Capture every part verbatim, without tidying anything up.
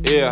И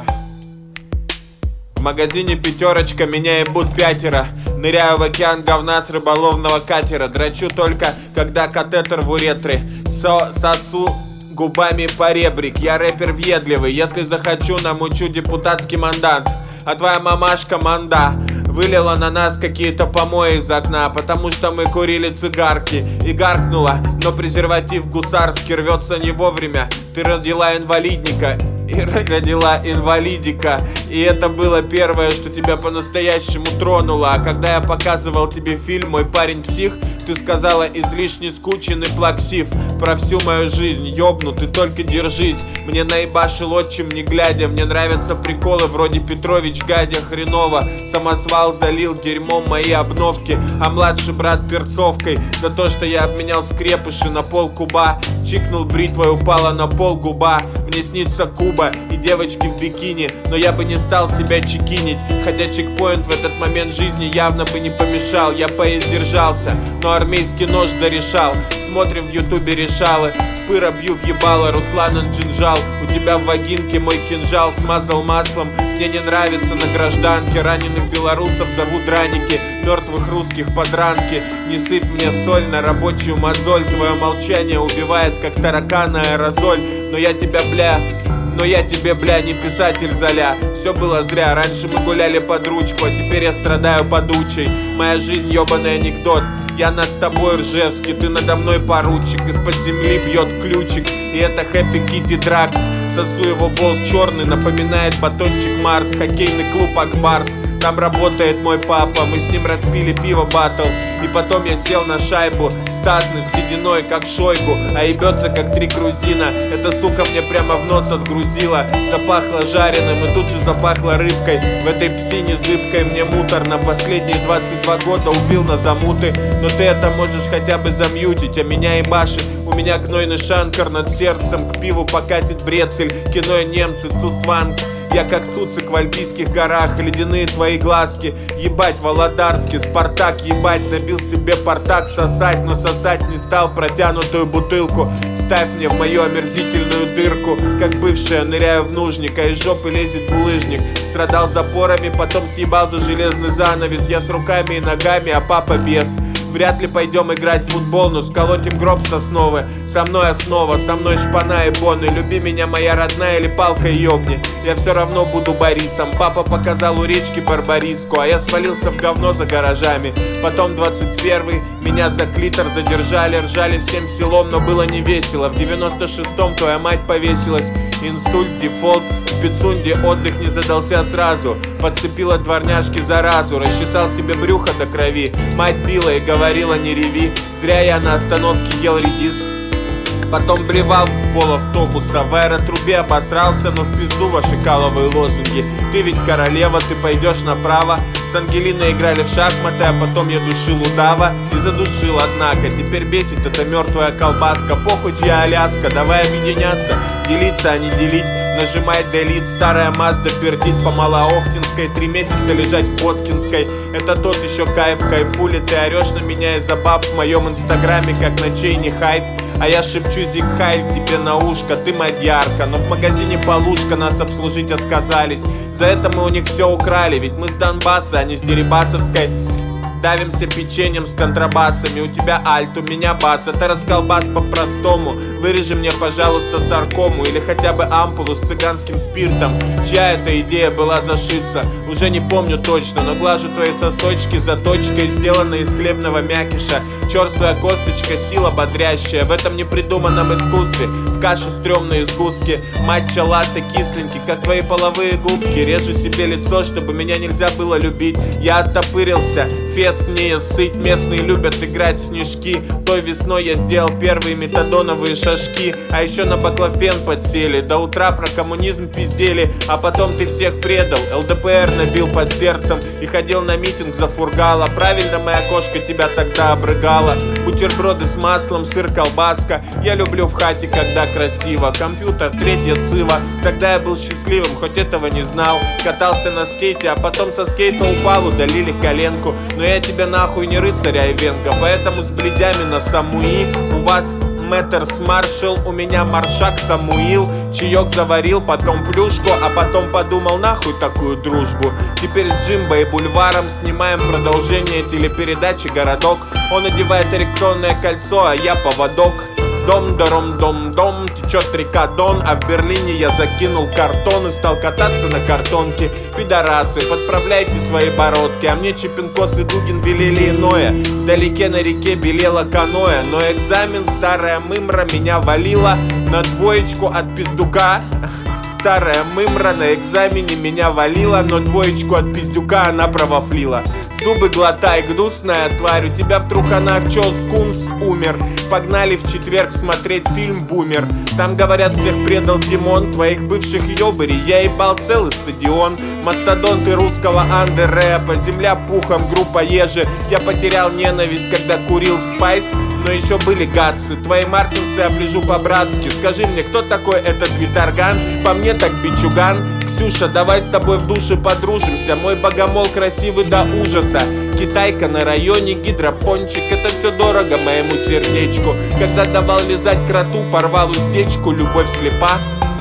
в магазине пятерочка, меня ебут пятеро. Ныряю в океан говна с рыболовного катера. Дрочу только, когда катетер в уретре. Со сосу губами по ребрик. Я рэпер въедливый, если захочу, намучу депутатский мандат. А твоя мамашка манда вылила на нас какие-то помои из окна, потому что мы курили цигарки. И гаркнула, но презерватив гусарский рвется не вовремя. Ты родила инвалидника и родила инвалидика. И это было первое, что тебя по-настоящему тронуло. А когда я показывал тебе фильм «Мой парень псих», ты сказала: излишне скучен и плаксив. Про всю мою жизнь ёбну, ты только держись. Мне наебашил отчим не глядя. Мне нравятся приколы вроде Петрович гадя хреново. Самосвал залил дерьмом мои обновки, а младший брат перцовкой за то, что я обменял скрепыши на пол куба. Чикнул бритвой, упала на пол губа. Мне снится Куба и девочки в бикини, но я бы не стал себя чекинить. Хотя чекпоинт в этот момент жизни явно бы не помешал. Я поиздержался, но армейский нож зарешал. Смотрим в ютубе решалы. Спыра бью в ебало, Руслан Джинжал. У тебя в вагинке мой кинжал смазал маслом. Мне не нравится на гражданке. Раненых белорусов зовут драники, мертвых русских подранки. Не сыпь мне соль на рабочую мозоль. Твое молчание убивает, как таракан аэрозоль. Но я тебя, бля, но я тебе, бля, не писатель Золя. Все было зря, раньше мы гуляли под ручку, а теперь я страдаю подучей. Моя жизнь ебаный анекдот. Я над тобой Ржевский, ты надо мной поручик. Из-под земли бьет ключик, и это Happy Kitty Дракс. Сосу его болт черный, напоминает батончик Марс. Хоккейный клуб Акбарс, там работает мой папа. Мы с ним распили пиво баттл, и потом я сел на шайбу. Статный, с сединой, как Шойгу, а ебется, как три грузина. Эта сука мне прямо в нос отгрузила. Запахло жареным и тут же запахло рыбкой. В этой псине зыбкой мне муторно. Последние двадцать два года убил на замуты. Но ты это можешь хотя бы замьютить, а меня ебашит. У меня гнойный шанкар над сердцем, к пиву покатит брецель. Кино и немцы, цуцванг. Я как цуцик в Альпийских горах, ледяные твои глазки. Ебать, Володарский, Спартак, ебать, набил себе портак сосать, но сосать не стал протянутую бутылку. Ставь мне в мою омерзительную дырку, как бывшая ныряю в нужник, а из жопы лезет булыжник. Страдал запорами, потом съебал за железный занавес. Я с руками и ногами, а папа без. Вряд ли пойдем играть в футбол, но сколотим гроб сосновый. Со мной основа, со мной шпана и боны. Люби меня, моя родная, или палкой ёбни, я все равно буду Борисом. Папа показал у речки барбариску, а я свалился в говно за гаражами. Потом двадцать первый, меня за клитор задержали. Ржали всем селом, но было не весело. В девяносто шестом твоя мать повесилась. Инсульт, дефолт, в Пицунде отдых не задался сразу. Подцепила дворняжки заразу, расчесал себе брюхо до крови. Мать била и говорила: не реви. Зря я на остановке ел редис. Потом блевал в пол автобуса, в аэротрубе обосрался, но в пизду ваши каловые лозунги. Ты ведь королева, ты пойдешь направо. С Ангелиной играли в шахматы, а потом я душил удава. И задушил, однако, теперь бесит эта мертвая колбаска. Похуй, чья Аляска, давай объединяться, делиться, а не делить. Нажимай делит, старая Мазда пердит по Малоохтинской. Три месяца лежать в Боткинской, это тот еще кайф, кайфули. Ты орешь на меня из-за баб в моем инстаграме, как на чейни хайп. А я шепчу зигхайль тебе на ушко, ты мадьярка. Но в магазине Полушка нас обслужить отказались. За это мы у них все украли, ведь мы с Донбасса, а не с Дерибасовской. Давимся печеньем с контрабасами. У тебя альт, у меня бас. Это расколбас по-простому. Вырежи мне, пожалуйста, саркому или хотя бы ампулу с цыганским спиртом. Чья эта идея была зашиться, уже не помню точно, но глажу твои сосочки заточкой, сделанной из хлебного мякиша. Черствая косточка, сила бодрящая в этом непридуманном искусстве. В кашу стрёмные сгустки, матча латте кисленький, как твои половые губки. Режу себе лицо, чтобы меня нельзя было любить. Я оттопырился, фес не сыть, местные любят играть в снежки. Той весной я сделал первые метадоновые шажки, а еще на баклофен подсели. До утра про коммунизм пиздели, а потом ты всех предал. ЛДПР набил под сердцем и ходил на митинг за Фургала. Правильно моя кошка тебя тогда обрыгала. Бутерброды с маслом, сыр, колбаска. Я люблю в хате, когда красиво. Компьютер, третья цива. Тогда я был счастливым, хоть этого не знал. Катался на скейте, а потом со скейта упал, удалили коленку. Но я тебе нахуй не рыцарь Айвенго, поэтому с бледями на самуи у вас Мэттерс Маршал, у меня Маршак Самуил. Чаек заварил, потом плюшку, а потом подумал, нахуй такую дружбу. Теперь с Джимбо и Бульваром снимаем продолжение телепередачи «Городок». Он одевает эрекционное кольцо, а я поводок. Дом-дором-дом-дом, течет река Дон, а в Берлине я закинул картон и стал кататься на картонке. Пидорасы, подправляйте свои бородки, а мне Чепенкос и Дугин велели иное. Вдалеке на реке белело каноэ, но экзамен старая мымра меня валила на двоечку от пиздука. Старая мымра на экзамене меня валила, но двоечку от пиздюка она провафлила. Зубы глотай, гнусная тварь, у тебя в труханах чё, скунс умер. Погнали в четверг смотреть фильм «Бумер». Там, говорят, всех предал Димон, твоих бывших ёбари, я ебал целый стадион. Мастодонты русского андеррэпа, земля пухом, группа Ежи. Я потерял ненависть, когда курил спайс, но еще были гадсы. Твои мартинсы оближу по-братски. Скажи мне, кто такой этот Виторган? По мне так бичуган. Ксюша, давай с тобой в душе подружимся. Мой богомол красивый до ужаса. Китайка на районе, гидропончик. Это все дорого моему сердечку. Когда давал лизать кроту, порвал уздечку. Любовь слепа.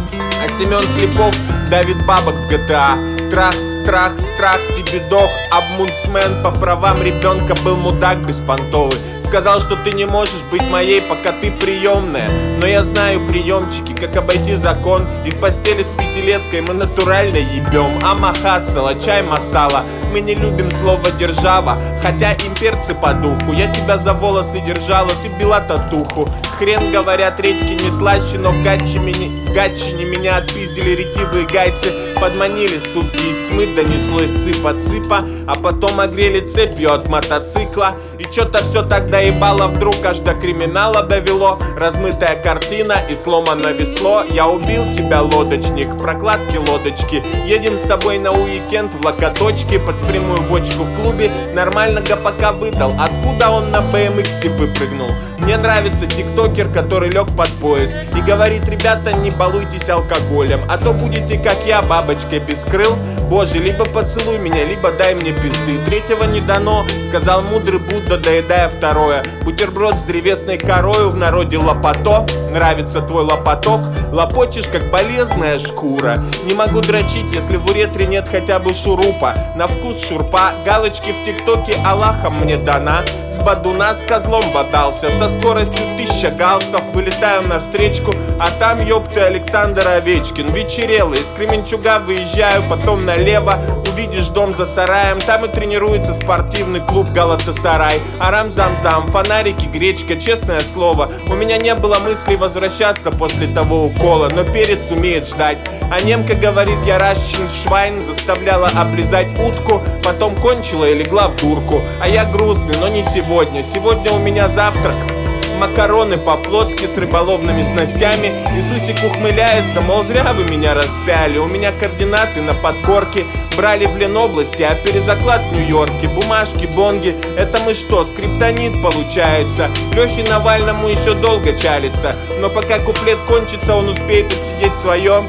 А Семен Слепов давит бабок в джи ти эй. Трах, трах, трах, тебе дох. Обмунсмен по правам ребенка был мудак беспонтовый. Сказал, что ты не можешь быть моей, пока ты приемная. Но я знаю приемчики, как обойти закон. И в постели с пятилеткой мы натурально ебем. Амахасала, чай масала. Мы не любим слово держава, хотя имперцы по духу. Я тебя за волосы держала, ты била татуху. Хрен, говорят, редьки не слаще, но в Гатчине, в Гатчине меня отпиздили ретивые гайцы. Подманили, суки, из тьмы донеслось цыпа-цыпа, а потом огрели цепью от мотоцикла. И чё-то все тогда ебало вдруг, аж до криминала довело. Размытая картина и сломано весло. Я убил тебя, лодочник, прокладки лодочки. Едем с тобой на уикенд в локоточке под прямую бочку в клубе. Нормального пока выдал, откуда он на бэ эм иксе выпрыгнул. Мне нравится тиктокер, который лег под поезд и говорит: ребята, не балуйтесь алкоголем, а то будете как я, бабочкой без крыл. Боже, либо поцелуй меня, либо дай мне пизды. Третьего не дано, сказал мудрый Будда, доедая второе. Бутерброд с древесной корою, в народе лопато. Нравится твой лопоток, лопочешь как болезная шкура. Не могу дрочить, если в уретре нет хотя бы шурупа. На вкус шурпа, галочки в тиктоке Аллахом мне дана. С бадуна с козлом бодался, со скоростью тысяча галсов. Вылетаю навстречку, а там, ёпты, Александр Овечкин. Вечерело, из Кременчуга выезжаю, потом налево. Увидишь дом за сараем, там и тренируется спортивный клуб Галатасарай. Арам-зам-зам, фонарики, гречка, честное слово. У меня не было мысли возвращаться после того укола, но перец умеет ждать. А немка говорит: я ращин швайн, заставляла облизать утку, потом кончила и легла в дурку. А я грустный, но не сегодня. Сегодня у меня завтрак. Макароны по-флотски с рыболовными снастями. Иисусик ухмыляется, мол, зря вы меня распяли. У меня координаты на подкорке. Брали в Ленобласти, а перезаклад в Нью-Йорке. Бумажки, бонги, это мы что, скриптонит получается? Лехе Навальному еще долго чалится, но пока куплет кончится, он успеет отсидеть свое.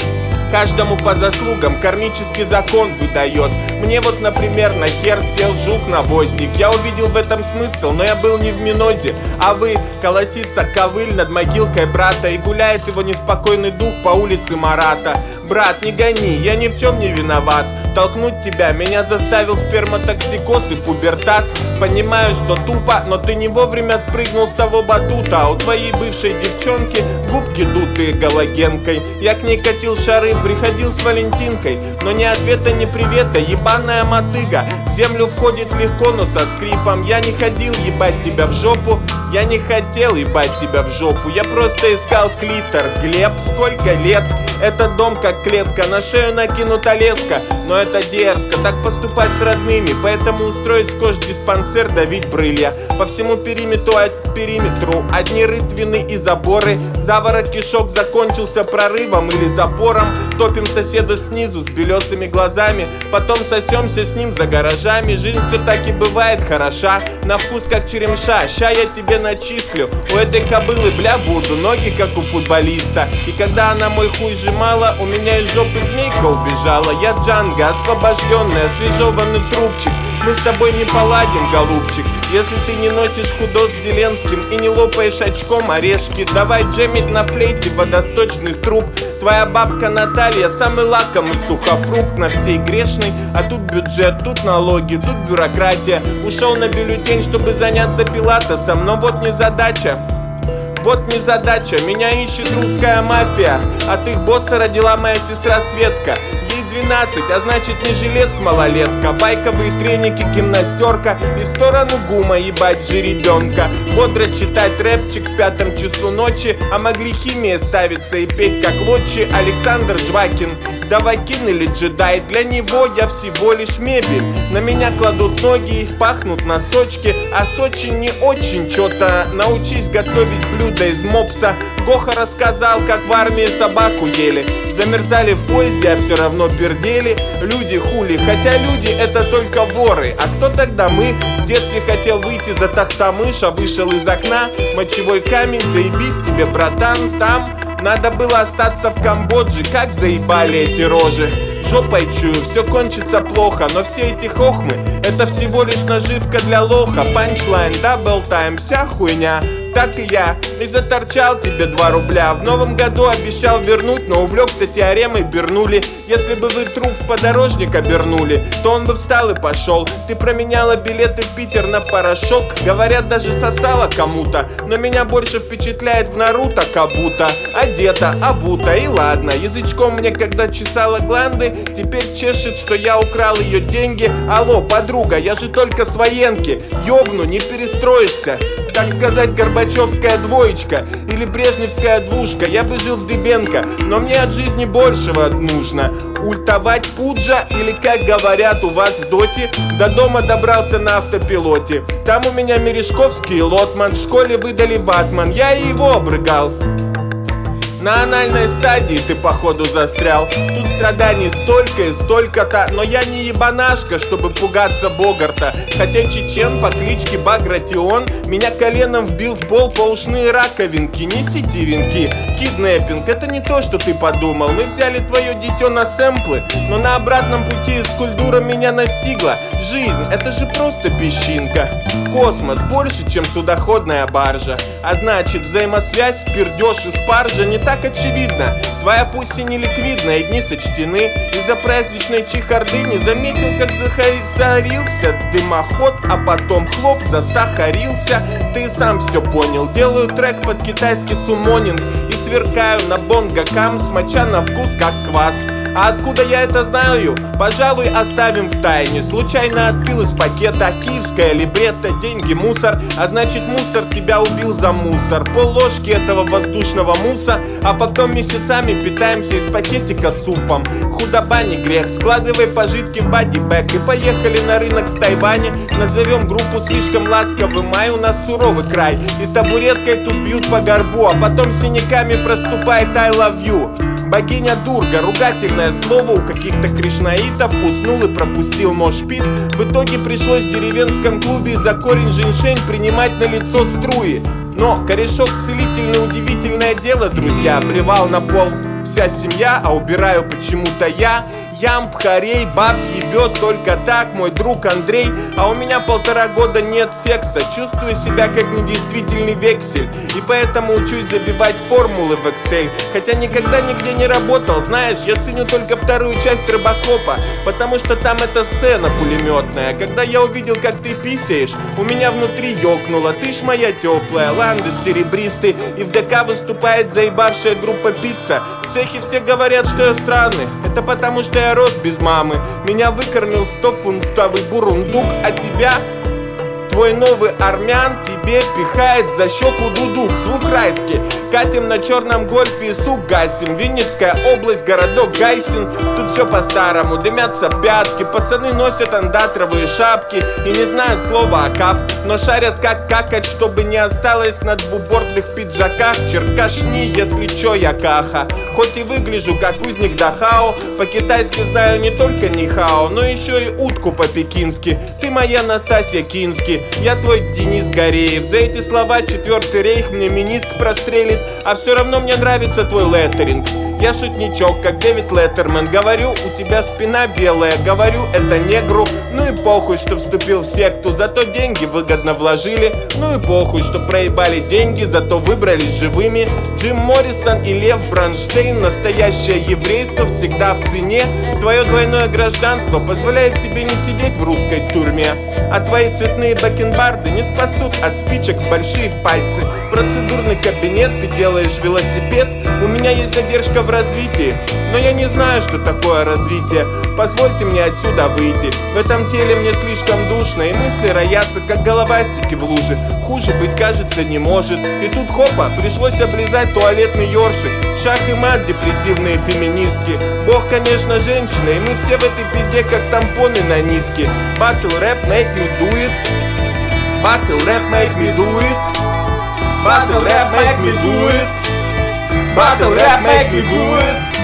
Каждому по заслугам кармический закон выдает. Мне вот, например, на хер сел жук-навозник. Я увидел в этом смысл, но я был не в минозе. А вы, колосится ковыль над могилкой брата, и гуляет его неспокойный дух по улице Марата. Брат, не гони, я ни в чем не виноват. Толкнуть тебя меня заставил сперматоксикоз и пубертат. Понимаю, что тупо, но ты не вовремя спрыгнул с того батута. А у твоей бывшей девчонки губки дутые галогенкой. Я к ней катил шары, приходил с Валентинкой, но ни ответа, ни привета, ебаная мотыга. В землю входит легко, но со скрипом. Я не ходил ебать тебя в жопу, я не хотел ебать тебя в жопу. Я просто искал клитор. Глеб, сколько лет? Этот дом как клетка, на шею накинута леска. Но это дерзко, так поступать с родными. Поэтому устроить в кождиспансер, давить брылья. По всему периметру, от периметру одни рытвины и заборы. Заворот кишок закончился прорывом или запором. Топим соседа снизу с белесыми глазами, потом сосемся с ним за гаражами. Жизнь все таки бывает хороша, на вкус как черемша. Ща я тебе начислю, у этой кобылы бля буду ноги как у футболиста. И когда она мой хуй сжимала, у меня из жопы змейка убежала. Я Джанго, освобожденный, освежеванный трубчик. Мы с тобой не поладим, голубчик, если ты не носишь худо с Зеленским и не лопаешь очком орешки. Давай джемить на флейте водосточных труб. Твоя бабка Наталья самый лакомый сухофрукт на всей грешной. А тут бюджет, тут налоги, тут бюрократия. Ушел на бюллетень, чтобы заняться пилатесом, но вот незадача. Вот незадача, меня ищет русская мафия. От их босса родила моя сестра Светка. Ей двенадцать, а значит не жилец малолетка. Байковые треники, гимнастерка и в сторону гума ебать жеребенка. Бодро читать рэпчик в пятом часу ночи. А могли химия ставиться и петь как лочи. Александр Жвакин, Давакин или джедай. Для него я всего лишь мебель. На меня кладут ноги, пахнут носочки. А Сочи не очень чё-то. Научись готовить блюда из мопса. Гоха рассказал, как в армии собаку ели. Замерзали в поезде, а все равно пердели. Люди хули, хотя люди это только воры. А кто тогда мы? В детстве хотел выйти за Тахтамыш, а вышел из окна. Мочевой камень, заебись тебе, братан, там. Надо было остаться в Камбодже, как заебали эти рожи. Жопой чую, все кончится плохо, но все эти хохмы это всего лишь наживка для лоха. Панчлайн, дабл тайм, вся хуйня. Так и я, и заторчал тебе два рубля. В новом году обещал вернуть, но увлекся теоремой Бернули. Если бы вы труп в подорожник обернули, то он бы встал и пошел. Ты променяла билеты в Питер на порошок. Говорят, даже сосала кому-то, но меня больше впечатляет в Наруто как будто. Одета, обута, и ладно. Язычком мне когда чесала гланды, теперь чешет, что я украл ее деньги. Алло, подруга, я же только с военки. Ёбну, не перестроишься. Так сказать, горбачевская двоечка или брежневская двушка. Я бы жил в Дыбенко, но мне от жизни большего нужно. Ультовать пуджа или, как говорят у вас в доте, до дома добрался на автопилоте. Там у меня Мережковский и Лотман, в школе выдали ватман, я и его обрыгал. На анальной стадии ты походу застрял. Тут страданий столько и столько-то, но я не ебанашка, чтобы пугаться Богарта. Хотя чечен по кличке Багратион меня коленом вбил в пол по ушные раковинки. Неси венки, киднеппинг, это не то, что ты подумал. Мы взяли твое дитё на сэмплы, но на обратном пути из культура меня настигла. Жизнь, это же просто песчинка. Космос больше, чем судоходная баржа. А значит, взаимосвязь, пердеж и спаржа не так очевидно. Твоя пусть и не ликвидная, дни сочтены. Из-за праздничной чехарды не заметил, как засорился дымоход, а потом хлоп, засахарился. Ты сам все понял. Делаю трек под китайский суммонинг и сверкаю на бонго кам, смоча на вкус как квас. А откуда я это знаю? Пожалуй, оставим в тайне. Случайно отпил из пакета киевская либретто, деньги мусор, а значит мусор тебя убил за мусор. Пол ложки этого воздушного муса, а потом месяцами питаемся из пакетика супом. Худоба не грех, складывай пожитки в бадибэк и поехали на рынок в Тайване. Назовем группу слишком ласковый май, у нас суровый край, и табуреткой тут бьют по горбу, а потом синяками проступает I love you. Богиня Дурга, ругательное слово у каких-то кришнаитов. Уснул и пропустил мошпит. В итоге пришлось в деревенском клубе за корень женьшень принимать на лицо струи. Но корешок целительное удивительное дело, друзья. Плевал на пол вся семья, а убираю почему-то я. Ям, пхарей, баб ебет только так, мой друг Андрей. А у меня полтора года нет секса. Чувствую себя как недействительный вексель, и поэтому учусь забивать формулы в Excel. Хотя никогда нигде не работал, знаешь, я ценю только вторую часть Робокопа, потому что там эта сцена пулеметная. Когда я увидел, как ты писаешь, у меня внутри ёкнуло. Ты ж моя теплая, ландыш серебристый, и в ДК выступает заебавшая группа Пицца. В цехе все говорят, что я странный. Это потому, что я рос без мамы. Меня выкормил стофунтовый бурундук, а тебя... Твой новый армян тебе пихает за щеку дудук. Звук райский. Катим на черном гольфе и сук гасим. Винницкая область, городок Гайсин. Тут все по-старому, дымятся пятки. Пацаны носят андатровые шапки и не знают слова акап, но шарят как какать, чтобы не осталось на двубортных пиджаках черкашни, если чё, я каха. Хоть и выгляжу как узник Дахао, по-китайски знаю не только нихао, но еще и утку по-пекински. Ты моя Настасья Кински, я твой Денис Гореев. За эти слова четвертый рейх мне мениск прострелит, А все равно мне нравится твой леттеринг. Я шутничок, как Дэвид Леттерман. Говорю, у тебя спина белая. Говорю, это негру. Ну и похуй, что вступил в секту. Зато деньги выгодно вложили. Ну и похуй, что проебали деньги. Зато выбрались живыми. Джим Моррисон и Лев Бронштейн. Настоящее еврейство всегда в цене. Твое двойное гражданство позволяет тебе не сидеть в русской тюрьме. А твои цветные бакенбарды не спасут от спичек в большие пальцы. Процедурный кабинет, ты делаешь велосипед. У меня есть задержка в развитии, но я не знаю, что такое развитие. Позвольте мне отсюда выйти. В этом теле мне слишком душно, и мысли роятся, как головастики в луже. Хуже быть, кажется, не может. И тут хопа, пришлось облизать туалетный ёршик. Шах и мат, депрессивные феминистки. Бог, конечно, женщина, и мы все в этой пизде, как тампоны на нитке. Battle rap make me do it. Battle rap make me do it. Battle rap make me do it. Battle rap make me do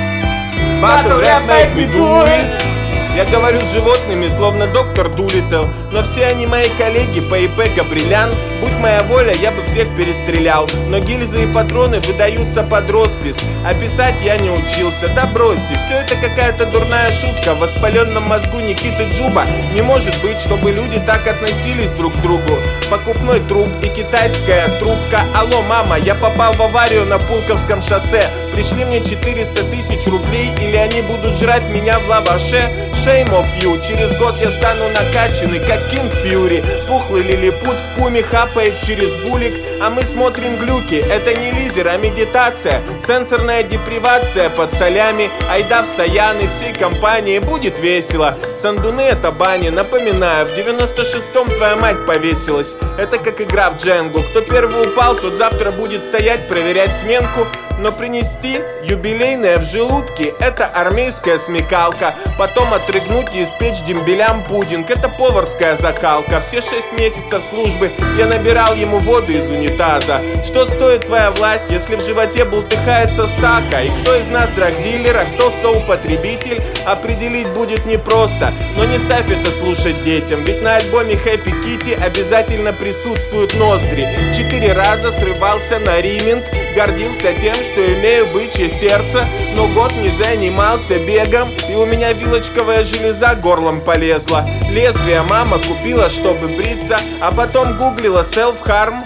it. Battle rap make me do it. Я говорю с животными, словно доктор Дулиттл. Но все они мои коллеги по ИП Габрилян. Будь моя воля, я бы всех перестрелял. Но гильзы и патроны выдаются под роспись. А писать я не учился. Да бросьте, все это какая-то дурная шутка. В воспаленном мозгу Никиты Джуба. Не может быть, чтобы люди так относились друг к другу. Покупной труп и китайская трубка. Алло, мама, я попал в аварию на Пулковском шоссе. Пришли мне четыреста тысяч рублей, или они будут жрать меня в лаваше. Shame of you, через год я стану накачанный, как Кинг Фьюри. Пухлый лилипут в пуме хапает через булик. А мы смотрим глюки, это не лизер, а медитация. Сенсорная депривация под солями. Айда в Саяны, всей компании будет весело. Сандуны это бани, напоминаю, в девяносто шестом твоя мать повесилась. Это как игра в дженгу. Кто первый упал, тот завтра будет стоять, проверять сменку. Но принести юбилейное в желудке — это армейская смекалка. Потом отрыгнуть и испечь дембелям пудинг — это поварская закалка. Все шесть месяцев службы я набирал ему воду из унитаза. Что стоит твоя власть, если в животе бултыхается сака? И кто из нас драгдилер, а кто соупотребитель, определить будет непросто. Но не ставь это слушать детям, ведь на альбоме Happy Kitty обязательно присутствуют ноздри. Четыре раза срывался на риминг, гордился тем, что имею бычье сердце. Но год не занимался бегом, и у меня вилочковая железа горлом полезла. Лезвие мама купила, чтобы бриться, а потом гуглила self-harm.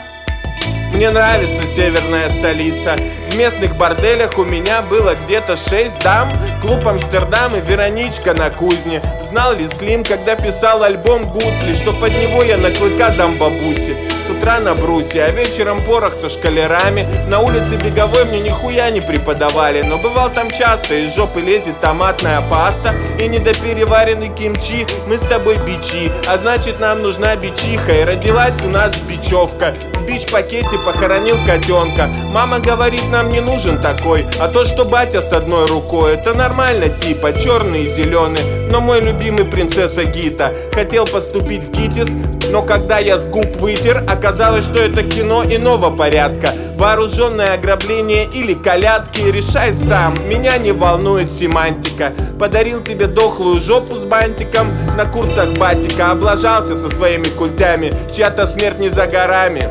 Мне нравится северная столица. В местных борделях у меня было где-то шесть дам. Клуб Амстердам и Вероничка на кузне. Знал ли Слим, когда писал альбом «Гусли», что под него я на клыка дам бабусе? С утра на брусе, а вечером порох со шкалерами. На улице Беговой мне нихуя не преподавали, но бывал там часто. Из жопы лезет томатная паста и недопереваренный кимчи. Мы с тобой бичи, а значит нам нужна бичиха. И родилась у нас бичевка. В бич-пакете похоронил котенка. Мама говорит, нам не нужен такой. А то, что батя с одной рукой, это нормально типа, черный и зеленый. Но мой любимый принцесса Гита хотел поступить в ГИТИС, но когда я с губ вытер, оказалось, что это кино иного порядка. Вооруженное ограбление или колядки, решай сам, меня не волнует семантика. Подарил тебе дохлую жопу с бантиком на курсах батика. Облажался со своими культями, чья-то смерть не за горами.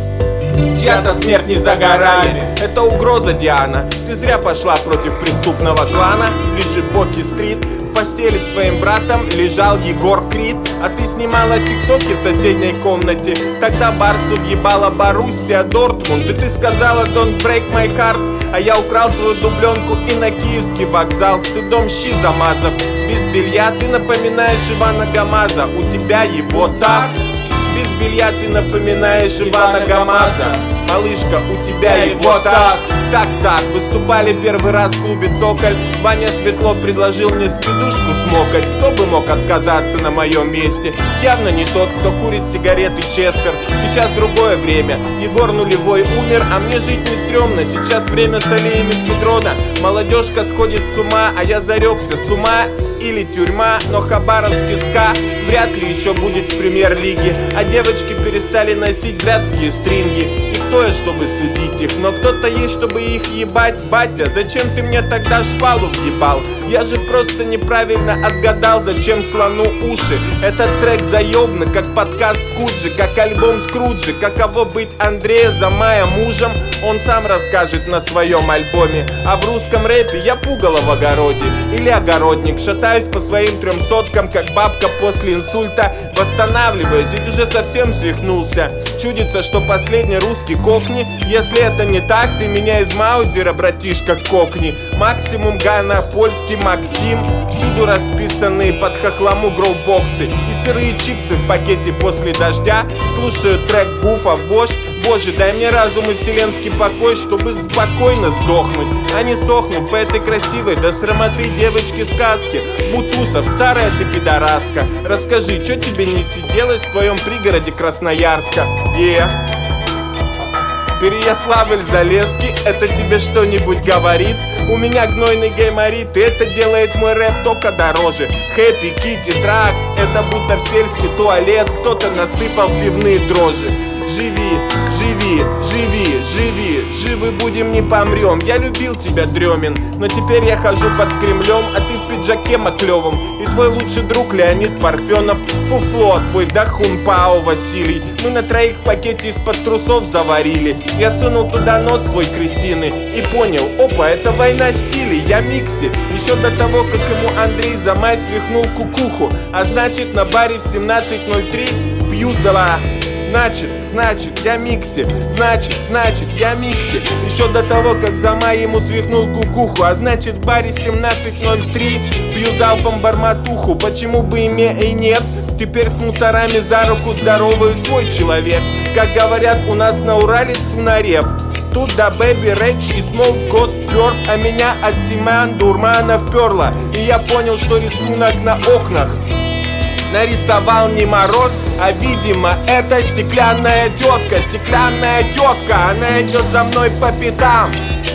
Чья-то смерть не за горами. Это угроза, Диана. Ты зря пошла против преступного клана. Лежи Боки-стрит. В постели с твоим братом лежал Егор Крид. А ты снимала тиктоки в соседней комнате. Тогда Барсу въебала Боруссия Дортмунд. И ты сказала don't break my heart. А я украл твою дубленку и на киевский вокзал. Стыдом щи замазав. Без белья ты напоминаешь Ивана Гамаза. У тебя его таз. Без белья ты напоминаешь Ивана Гамаза. Малышка, у тебя его таз. Цак-цак, выступали первый раз в клубе «Цоколь». Ваня Светло предложил мне спидушку смокать. Кто бы мог отказаться на моем месте? Явно не тот, кто курит сигареты Честер. Сейчас другое время. Егор Нулевой умер, а мне жить не стрёмно. Сейчас время солей мефедрона. Молодежка сходит с ума, а я зарекся с ума или тюрьма. Но хабаровский ска вряд ли еще будет в премьер-лиге. А девочки перестали носить блядские стринги. И стоят, чтобы судить их, но кто-то есть, чтобы их ебать. Батя, зачем ты мне тогда шпалу въебал? Я же просто неправильно отгадал, зачем слону уши. Этот трек заебный, как подкаст Куджи, как альбом Скруджи. Каково быть Андрея Замая мужем, он сам расскажет на своем альбоме. А в русском рэпе я пугало в огороде или огородник, шатаюсь по своим трем соткам, как бабка после инсульта. Восстанавливаюсь, ведь уже совсем свихнулся. Чудится, что последний русский кокни. Если это не так, ты меня из маузера, братишка, кокни. Максимум Гана, польский Максим. Всюду расписанные под хохлому гроубоксы и сырые чипсы в пакете после дождя. Слушаю трек Гуфа «Вождь». Боже, дай мне разум и вселенский покой, чтобы спокойно сдохнуть, а не сохнуть по этой красивой до срамоты девочки сказки. Бутусов, старая ты пидораска, расскажи, что тебе не сиделось в твоем пригороде Красноярска? Е yeah. Переяславль-Залесский, это тебе что-нибудь говорит? У меня гнойный гайморит, и это делает мой рэп только дороже. Хэппи, Китти, Дракс, это будто в сельский туалет кто-то насыпал пивные дрожжи. Живи, живи, живи, живи, живы будем, не помрем. Я любил тебя, Дремин, но теперь я хожу под Кремлем, а ты в пиджаке маклевом. И твой лучший друг Леонид Парфенов. Фуфло, твой Дахун Пао Василий. Мы на троих в пакете из-под трусов заварили. Я сунул туда нос свой крысиный и понял, опа, это война стилей. Я Микси, еще до того, как ему Андрей Замай свихнул кукуху. А значит, на баре в семнадцать ноль три пью сдала. Значит, значит, я Микси, значит, значит, я Микси. Еще до того, как Замай ему свихнул кукуху. А значит, в баре семнадцать ноль три пью залпом барматуху. Почему бы и мне и нет? Теперь с мусорами за руку здоровый свой человек. Как говорят у нас на Урале, цунарев. Тут до Бэби Рэч и Смол Гост пёр, а меня от Семян Дурмана впёрло. И я понял, что рисунок на окнах нарисовал не Мороз, а, видимо, это стеклянная тетка. Стеклянная тетка, она идет за мной по пятам.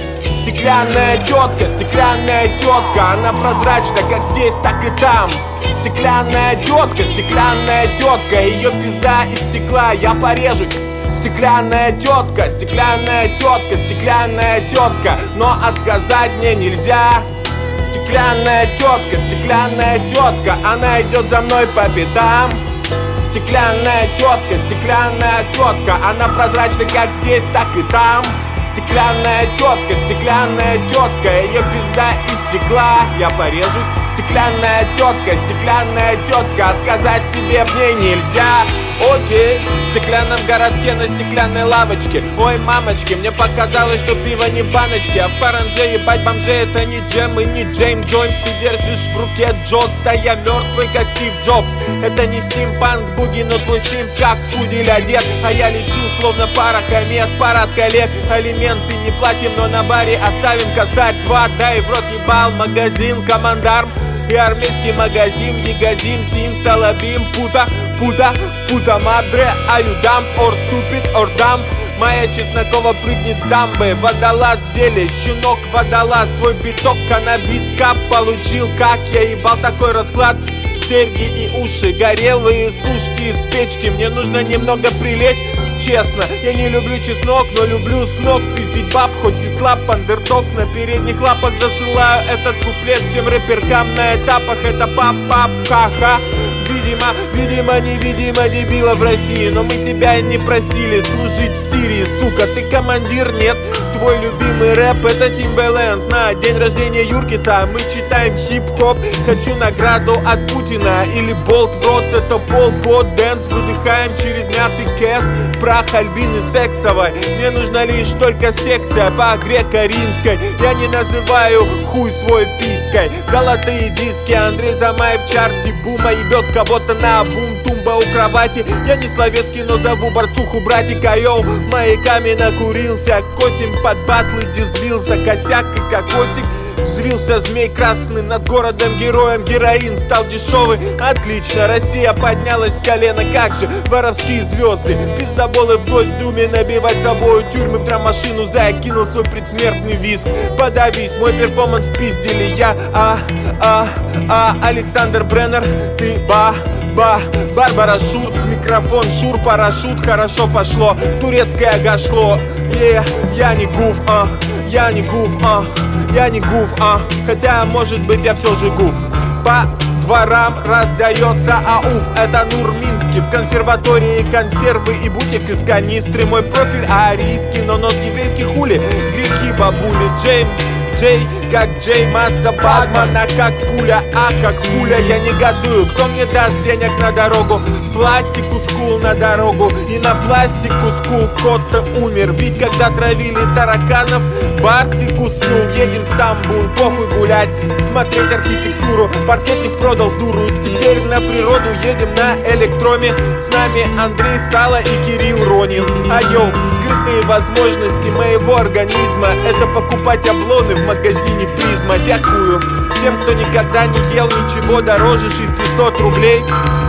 Стеклянная тетка, стеклянная тетка, она прозрачна, как здесь, так и там. Стеклянная тетка, стеклянная тетка, ее пизда из стекла, я порежусь. Стеклянная тетка, стеклянная тетка, стеклянная тетка, но отказать мне нельзя. Стеклянная тетка, стеклянная тетка, она идет за мной по пятам. Стеклянная тетка, стеклянная тетка, она прозрачна как здесь, так и там. Стеклянная тетка, стеклянная тетка, ее пизда из стекла, я порежусь. Стеклянная тетка, стеклянная тетка, отказать себе в ней нельзя. Окей, в стеклянном городке на стеклянной лавочке. Ой, мамочки, мне показалось, что пиво не в баночке, а в паранже ебать бомжей. Это не джем и не Джейм Джойнс. Ты держишь в руке Джоз, да я мертвый, как Стив Джобс. Это не стимпанк буги, но твой симп как пудель одет. А я лечу, словно пара комет, парад коллег. Алименты не платим, но на баре оставим косарь два. Дай в рот ебал магазин, командарм и армейский магазин, егазим, сим, салабим, пута, пута, пута, мадре, are you dumb or stupid or dumb? Моя Чеснокова прыгнет с дамбы, водолаз в деле, щенок водолаз, твой биток каннабис кап получил, как я ебал такой расклад. Серьги и уши, горелые сушки из печки, мне нужно немного прилечь. Честно, я не люблю чеснок, но люблю с ног пиздить баб, хоть и слаб, андерток. На передних лапах засылаю этот куплет всем рэперкам на этапах. Это пап-пап-ха-ха. Видимо, видимо, невидимо дебила в России, но мы тебя не просили служить в Сирии, сука, ты командир, нет. Твой любимый рэп это Timbaland. На день рождения Юркиса мы читаем хип-хоп. Хочу награду от Путина или болт в рот, это полгода дэнс. Выдыхаем через мятый кэс, прах Альбины Сексовой. Мне нужна лишь только секция по греко-римской. Я не называю хуй свой пиской. Золотые диски, Андрей Замай в чарте бума ебет кого-то на бум-тумба у кровати. Я не словецкий, но зову борцуху братика. Йоу, маяками накурился, косим под батлы, дизлился косяк и кокосик. Взвился змей красный над городом героем, героин стал дешевый. Отлично, Россия поднялась с колена, как же воровские звезды. Пиздоболы в Госдуме набивать собою тюрьмы, в драм-машину закинул свой предсмертный виск. Подавись, мой перформанс пиздили я, а, а, а, Александр Бреннер, ты ба, Ба, Барбара Шурц, микрофон, шур, парашют, хорошо пошло. Турецкое гашло, е, я не гуф, а, я не гуф, а, я не гуф, а. Хотя, может быть, я все же гуф. По дворам раздается ауф. Это Нурминский, в консерватории консервы и бутик из канистры. Мой профиль арийский, но нос еврейский, хули. Грехи бабули, Джейм, Джей, как Джей, Маста, Бадмана, как пуля, а как пуля. Я негодую, кто мне даст денег на дорогу? Пластику скул на дорогу. И на пластику скул кот-то умер. Ведь когда травили тараканов, Барсик уснул. Едем в Стамбул, похуй гулять, смотреть архитектуру. Паркетник продал с дуру. Теперь на природу едем на электроме. С нами Андрей Сало и Кирилл Ронин. А йоу, скрытые возможности моего организма — это покупать облоны в магазине Призма. Дякую всем, кто никогда не ел ничего дороже шестисот рублей.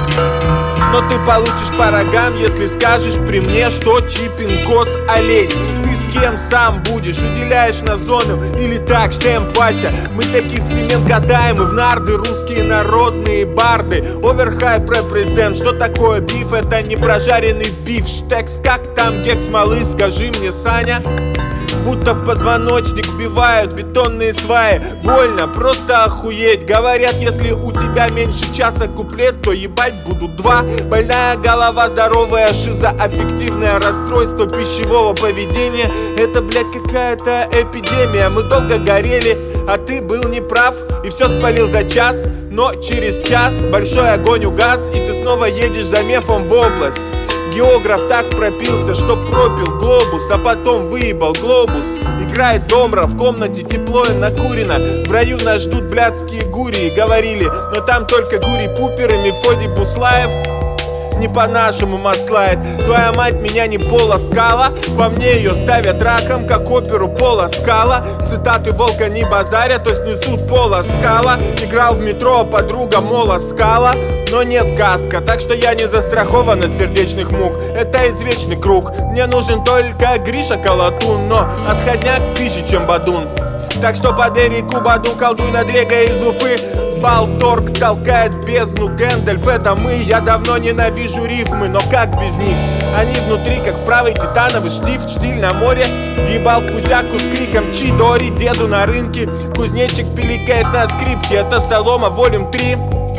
Но ты получишь по рогам, если скажешь при мне, что чипинкос олень. Ты с кем сам будешь? Уделяешь на зону или так, штемп Вася? Мы таких цемент катаем и в нарды, русские народные барды. Оверхайп репрезент, что такое биф? Это не прожаренный бифштекс. Как там гекс, малыш, скажи мне, Саня? Будто в позвоночник вбивают бетонные сваи. Больно, просто охуеть. Говорят, если у тебя меньше часа куплет, то ебать будут два. Больная голова, здоровая шиза, аффективное расстройство пищевого поведения. Это, блядь, какая-то эпидемия. Мы долго горели, а ты был неправ и все спалил за час. Но через час большой огонь угас, и ты снова едешь за мефом в область. Географ так пропился, что пропил глобус, а потом выебал глобус. Играет домра, в комнате тепло и накурено. В раю нас ждут блядские гурии, говорили, но там только гури-пуперы. Мефодий Буслаев не по-нашему маслает. Твоя мать меня не полоскала, по мне ее ставят раком, как оперу Пола Скала. Цитаты волка не базарят, то снесут Пола Скала. Играл в метро, а подруга Мола Скала, но нет каска, так что я не застрахован от сердечных мук. Это извечный круг. Мне нужен только Гриша Колотун, но отходняк пизже, чем Бадун. Так что под Эрику Баду колдуй на Дрега из Уфы. Балторг толкает в бездну, Гэндальф — это мы. Я давно ненавижу рифмы, но как без них? Они внутри, как в правый титановый штифт. Штиль на море, въебал в пузяку с криком Чидори, деду на рынке. Кузнечик пиликает на скрипке, это Солома, волюм три.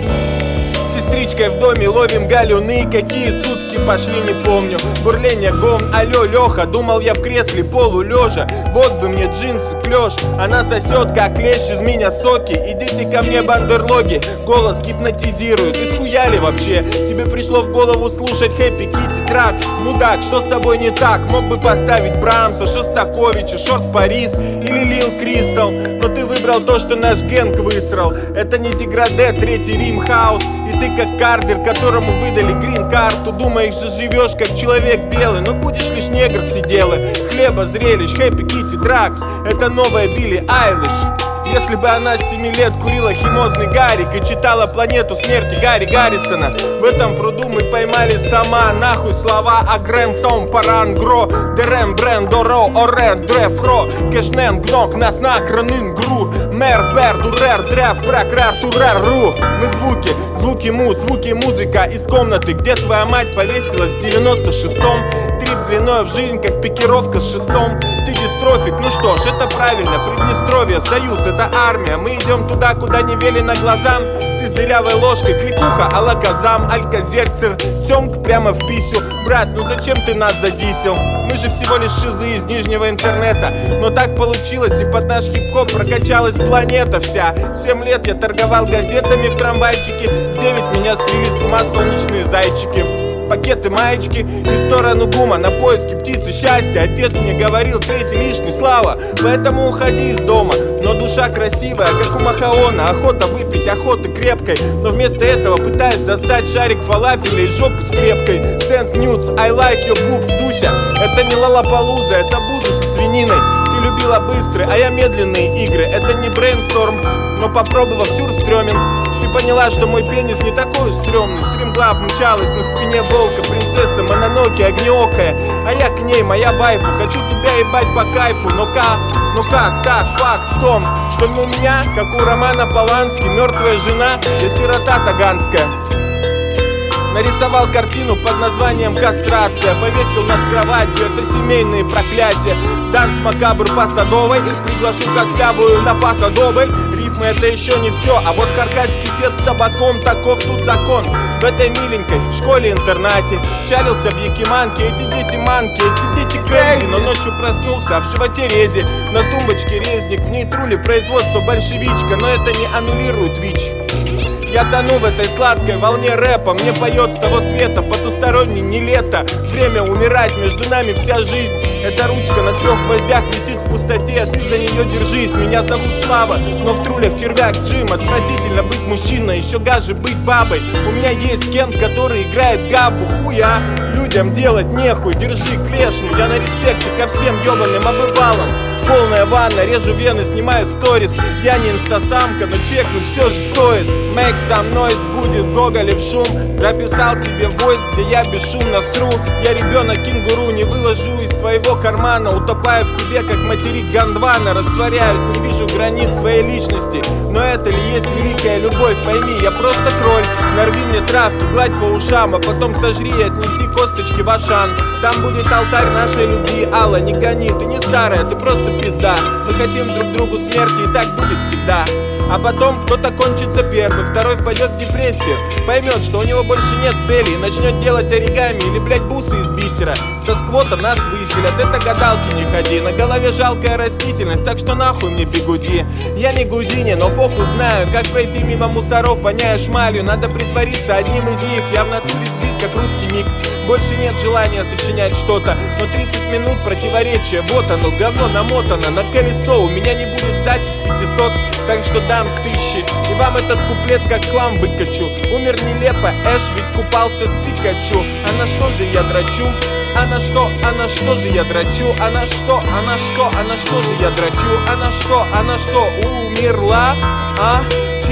Сестричкой в доме ловим галюны. Какие сутки пошли, не помню. Бурление, гомн, алло, Леха. Думал я в кресле полулежа. Вот бы мне джинсы, клеш. Она сосет, как лещ из меня соки. Идите ко мне, бандерлоги. Голос гипнотизирует. Исхуяли вообще? Тебе пришло в голову слушать Happy Kitty Tracks? Мудак, что с тобой не так? Мог бы поставить Брамса, Шостаковича, Шорт Парис или Лил Кристал. Но ты выбрал то, что наш генг высрал. Это не Деграде, Третий Рим, Хаус. И ты как кардер, которому выдали грин-карту. Думаешь же, живешь как человек белый, но будешь лишь негр сиделый. Хлеба, зрелищ, Happy Kitty Tracks — это новая Билли Айлиш. Если бы она с семи лет курила химозный гарик и читала «Планету смерти» Гарри Гаррисона, в этом пруду мы поймали сама нахуй слова о Грэнсом Парангро, Дерем Брендоро, Орен Дрефро, Кешнен Гнок, нас на Кранын-Гру, Мэр Бер Дурер Дреф Фрак Рар Турер Ру. Мы звуки, звуки му, звуки музыка из комнаты, где твоя мать повесилась в девяносто шестом. Трип длиной в жизнь, как пикировка с шестом. Ты дистрофик, ну что ж, это правильно. Приднестровье, Союз, это армия. Мы идем туда, куда не велено глазам. Ты с дырявой ложкой, кликуха, алаказам, алькозерцер, тёмк прямо в писю. Брат, ну зачем ты нас задисел? Мы же всего лишь шизы из нижнего интернета. Но так получилось, и под наш хип-хоп прокачалась планета вся. В семь лет я торговал газетами в трамвайчике. В девять меня свели с ума солнечные зайчики. Пакеты, маечки и в сторону ГУМа на поиски птицы счастья. Отец мне говорил, третий лишний, слава, поэтому уходи из дома. Но душа красивая, как у Махаона. Охота выпить, охоты крепкой. Но вместо этого пытаюсь достать шарик фалафеля из жопы скрепкой. Сент Ньютс, I like your boobs, Дуся. Это не Лалапалуза, это буза со свининой. Ты любила быстрые, а я медленные игры. Это не брейнсторм, но попробовав сюр стрёмен. Ты поняла, что мой пенис не такой уж стрёмный. Стримглав мчалась на спине волка, принцесса Мононоке огнеокая, а я к ней, моя вайфу. Хочу тебя ебать по кайфу, но как? Ну как так? Факт в том, что у меня, как у Романа Полански, мертвая жена, я сирота таганская. Нарисовал картину под названием «Кастрация», повесил над кроватью, это семейные проклятия. Данс макабр по Садовой, приглашу костлявую на пасадобль. Рифмы это еще не все, а вот харкать в кисет с табаком, таков тут закон. В этой миленькой школе-интернате чалился в Якиманке. Эти дети манки, эти дети крейзи. Но ночью проснулся, а в животе рези. На тумбочке резник, в ней трули производство большевичка. Но это не аннулирует ВИЧ. Я тону в этой сладкой волне рэпа. Мне поет с того света, потусторонний не лето. Время умирать, между нами вся жизнь. Эта ручка на трех гвоздях висит в пустоте, а ты за нее держись. Меня зовут Слава, но в трулях червяк Джим. Отвратительно быть мужчиной, еще гаже быть бабой. У меня есть Кент, который играет габу. Хуя, людям делать нехуй, держи клешню. Я на респекте ко всем ебаным обывалам. Полная ванна, режу вены, снимаю сторис. Я не инстасамка, но чекнуть все же стоит. Make some noise, будет Гоголев шум. Записал тебе войс, где я бесшумно сру. Я ребенок кенгуру, не выложу из твоего кармана. Утопаю в тебе, как материк Гондвана. Растворяюсь, не вижу границ своей личности. Но это ли есть великая любовь? Пойми, я просто кроль. Нарви мне травки, гладь по ушам, а потом сожри и отнеси косточки в Ашан. Там будет алтарь нашей любви. Алла, не гони, ты не старая, ты просто пизда. Мы хотим друг другу смерти, и так будет всегда. А потом кто-то кончится первый, второй впадет в депрессию. Поймет, что у него больше нет цели, и начнет делать оригами или, блять, бусы из бисера. Со сквота нас выселят, это гадалки не ходи. На голове жалкая растительность, так что нахуй мне бигуди. Я не Гудини, но фокус знаю, как пройти мимо мусоров, воняя шмалью. Надо притвориться одним из них, я в натуре сбит, как русский миг. Больше нет желания сочинять что-то, но тридцать минут противоречия. Вот оно, говно намотано на колесо. У меня не будет сдачи с пятисот, так что дам с тысячи. И вам этот куплет как хлам выкачу. Умер нелепо Эш, ведь купался с Пикачу. А на что же я драчу? А на что, а на что же я драчу? А на что, а на что, а на что же я драчу? А на что, а на что умерла? А?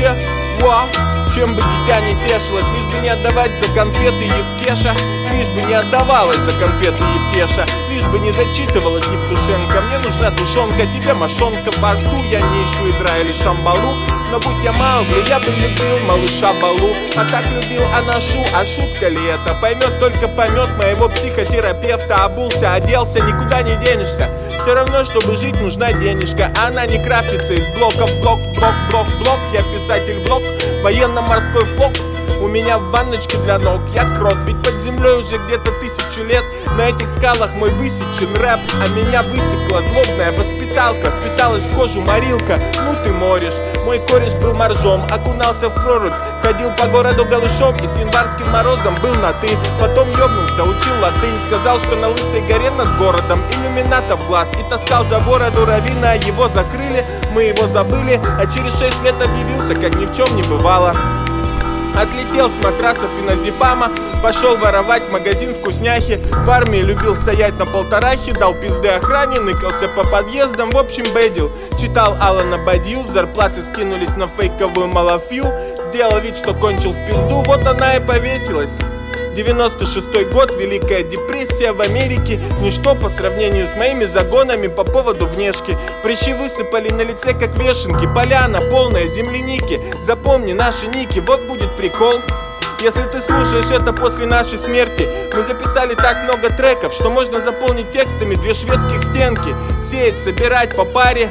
Чего? Чем бы дитя не тешилось, лишь бы не отдавать за конфеты Евкеша. Лишь бы не отдавалась за конфеты Евкеша. Лишь бы не зачитывалась Евтушенко. Мне нужна тушенка, тебе мошонка. Во рту я не ищу Израиля Шамбалу. Но будь я Маугли, я бы любил малыша Балу. А так любил Анашу, а шутка ли это? Поймет только помет моего психотерапевта. Обулся, оделся, никуда не денешься. Все равно, чтобы жить, нужна денежка. А она не крафтится из блоков. Блок, блок, блок, блок. Я писатель блок, военно-морской флот. У меня в ванночке для ног, я крот. Ведь под землей уже где-то тысячу лет. На этих скалах мой высечен рэп. А меня высекла злобная воспиталка. Впиталась в кожу морилка, ну ты морешь. Мой кореш был моржом, окунался в прорубь. Ходил по городу голышом и с январским морозом был на ты. Потом ёбнулся, учил латынь. Сказал, что на Лысой горе над городом иллюмината в глаз. И таскал за бороду равина, его закрыли. Мы его забыли, а через шесть лет объявился, как ни в чем не бывало. Отлетел с матрасов и назипама, пошел воровать в магазин вкусняхи. В армии любил стоять на полторахе, дал пизды охране, ныкался по подъездам, в общем бэдил. Читал Алана Бадью, зарплаты скинулись на фейковую малафью. Сделал вид, что кончил в пизду, вот она и повесилась. девяносто шестой год, Великая депрессия в Америке. Ничто по сравнению с моими загонами по поводу внешки. Прыщи высыпали на лице, как вешенки. Поляна полная земляники. Запомни наши ники, вот будет прикол. Если ты слушаешь это после нашей смерти, мы записали так много треков, что можно заполнить текстами две шведских стенки. Сеять, собирать по паре.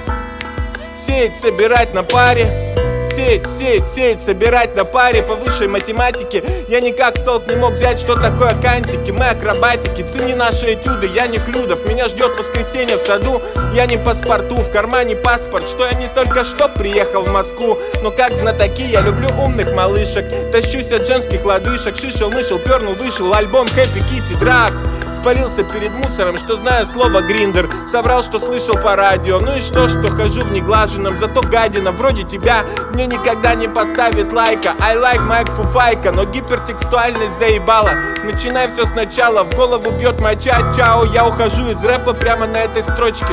Сеять, собирать на паре. Сеять, сеять, сеять, собирать на паре по высшей математике. Я никак в толк не мог взять, что такое кантики. Мы акробатики, цени наши этюды. Я не Хлюдов, меня ждет воскресенье в саду. Я не паспорту, в кармане паспорт, что я не только что приехал в Москву. Но как знатоки, я люблю умных малышек. Тащусь от женских лодыжек. Шишел, мышел, пернул, вышел альбом Happy Kitty Drugs. Спалился перед мусором, что знаю слово гриндер. Соврал, что слышал по радио. Ну и что, что хожу в неглаженном. Зато гадина вроде тебя мне никогда не поставит лайка. I like Майк Фуфайка, но гипертекстуальность заебала. Начинай все сначала, в голову бьет моча. Чао, я ухожу из рэпа прямо на этой строчке.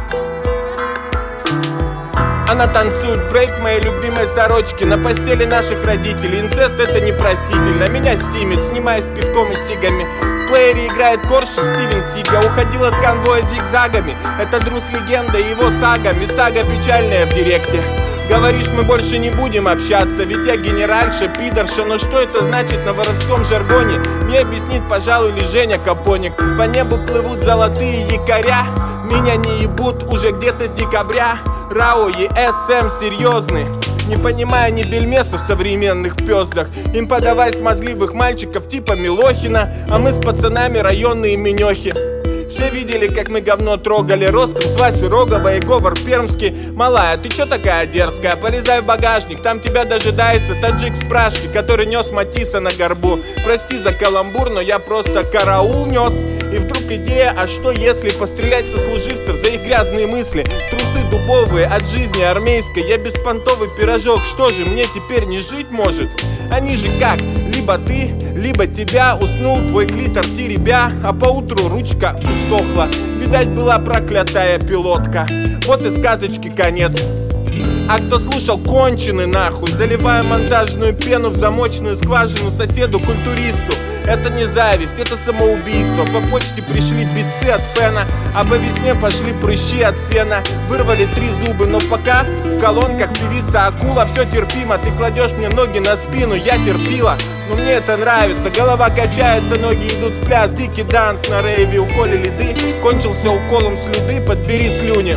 Она танцует брейк моей любимой сорочки на постели наших родителей. Инцест это непростительно. Меня стимит, снимаясь с пивком и сигами. В плеере играет Корж и Стивен Сига. Уходил от конвоя зигзагами. Это Друз легенда и его сага. Мисага печальная в директе. Говоришь, мы больше не будем общаться, ведь я генеральша, пидорша. Но что это значит на воровском жаргоне? Мне объяснит, пожалуй, ли Женя Капоник. По небу плывут золотые якоря, меня не ебут уже где-то с декабря. РАО и эс эм серьезный, не понимая ни бельмеса в современных пёздах. Им подавай смазливых мальчиков типа Милохина, а мы с пацанами районные минёхи. Все видели, как мы говно трогали, ростом с Васю Рогова и Говор Пермский. Малая, ты чё такая дерзкая? Полезай в багажник, там тебя дожидается таджик с прашки, который нес Матисса на горбу. Прости за каламбур, но я просто караул нес. И вдруг идея, а что если пострелять сослуживцев за их грязные мысли? Трусы дубовые от жизни армейской, я беспонтовый пирожок. Что же, мне теперь не жить может? Они же как? Либо ты, либо тебя. Уснул твой клитор теребя, а поутру ручка усохла. Видать, была проклятая пилотка. Вот и сказочки конец. А кто слушал, конченый нахуй. Заливая монтажную пену в замочную скважину соседу-культуристу. Это не зависть, это самоубийство. По почте пришли битцы от фена, а по весне пошли прыщи от фена. Вырвали три зубы, но пока в колонках певица акула. Все терпимо, ты кладешь мне ноги на спину, я терпила. Но мне это нравится, голова качается, ноги идут в пляс. Дикий данс на рейве, уколе лиды. Кончился уколом слюды, подбери слюни.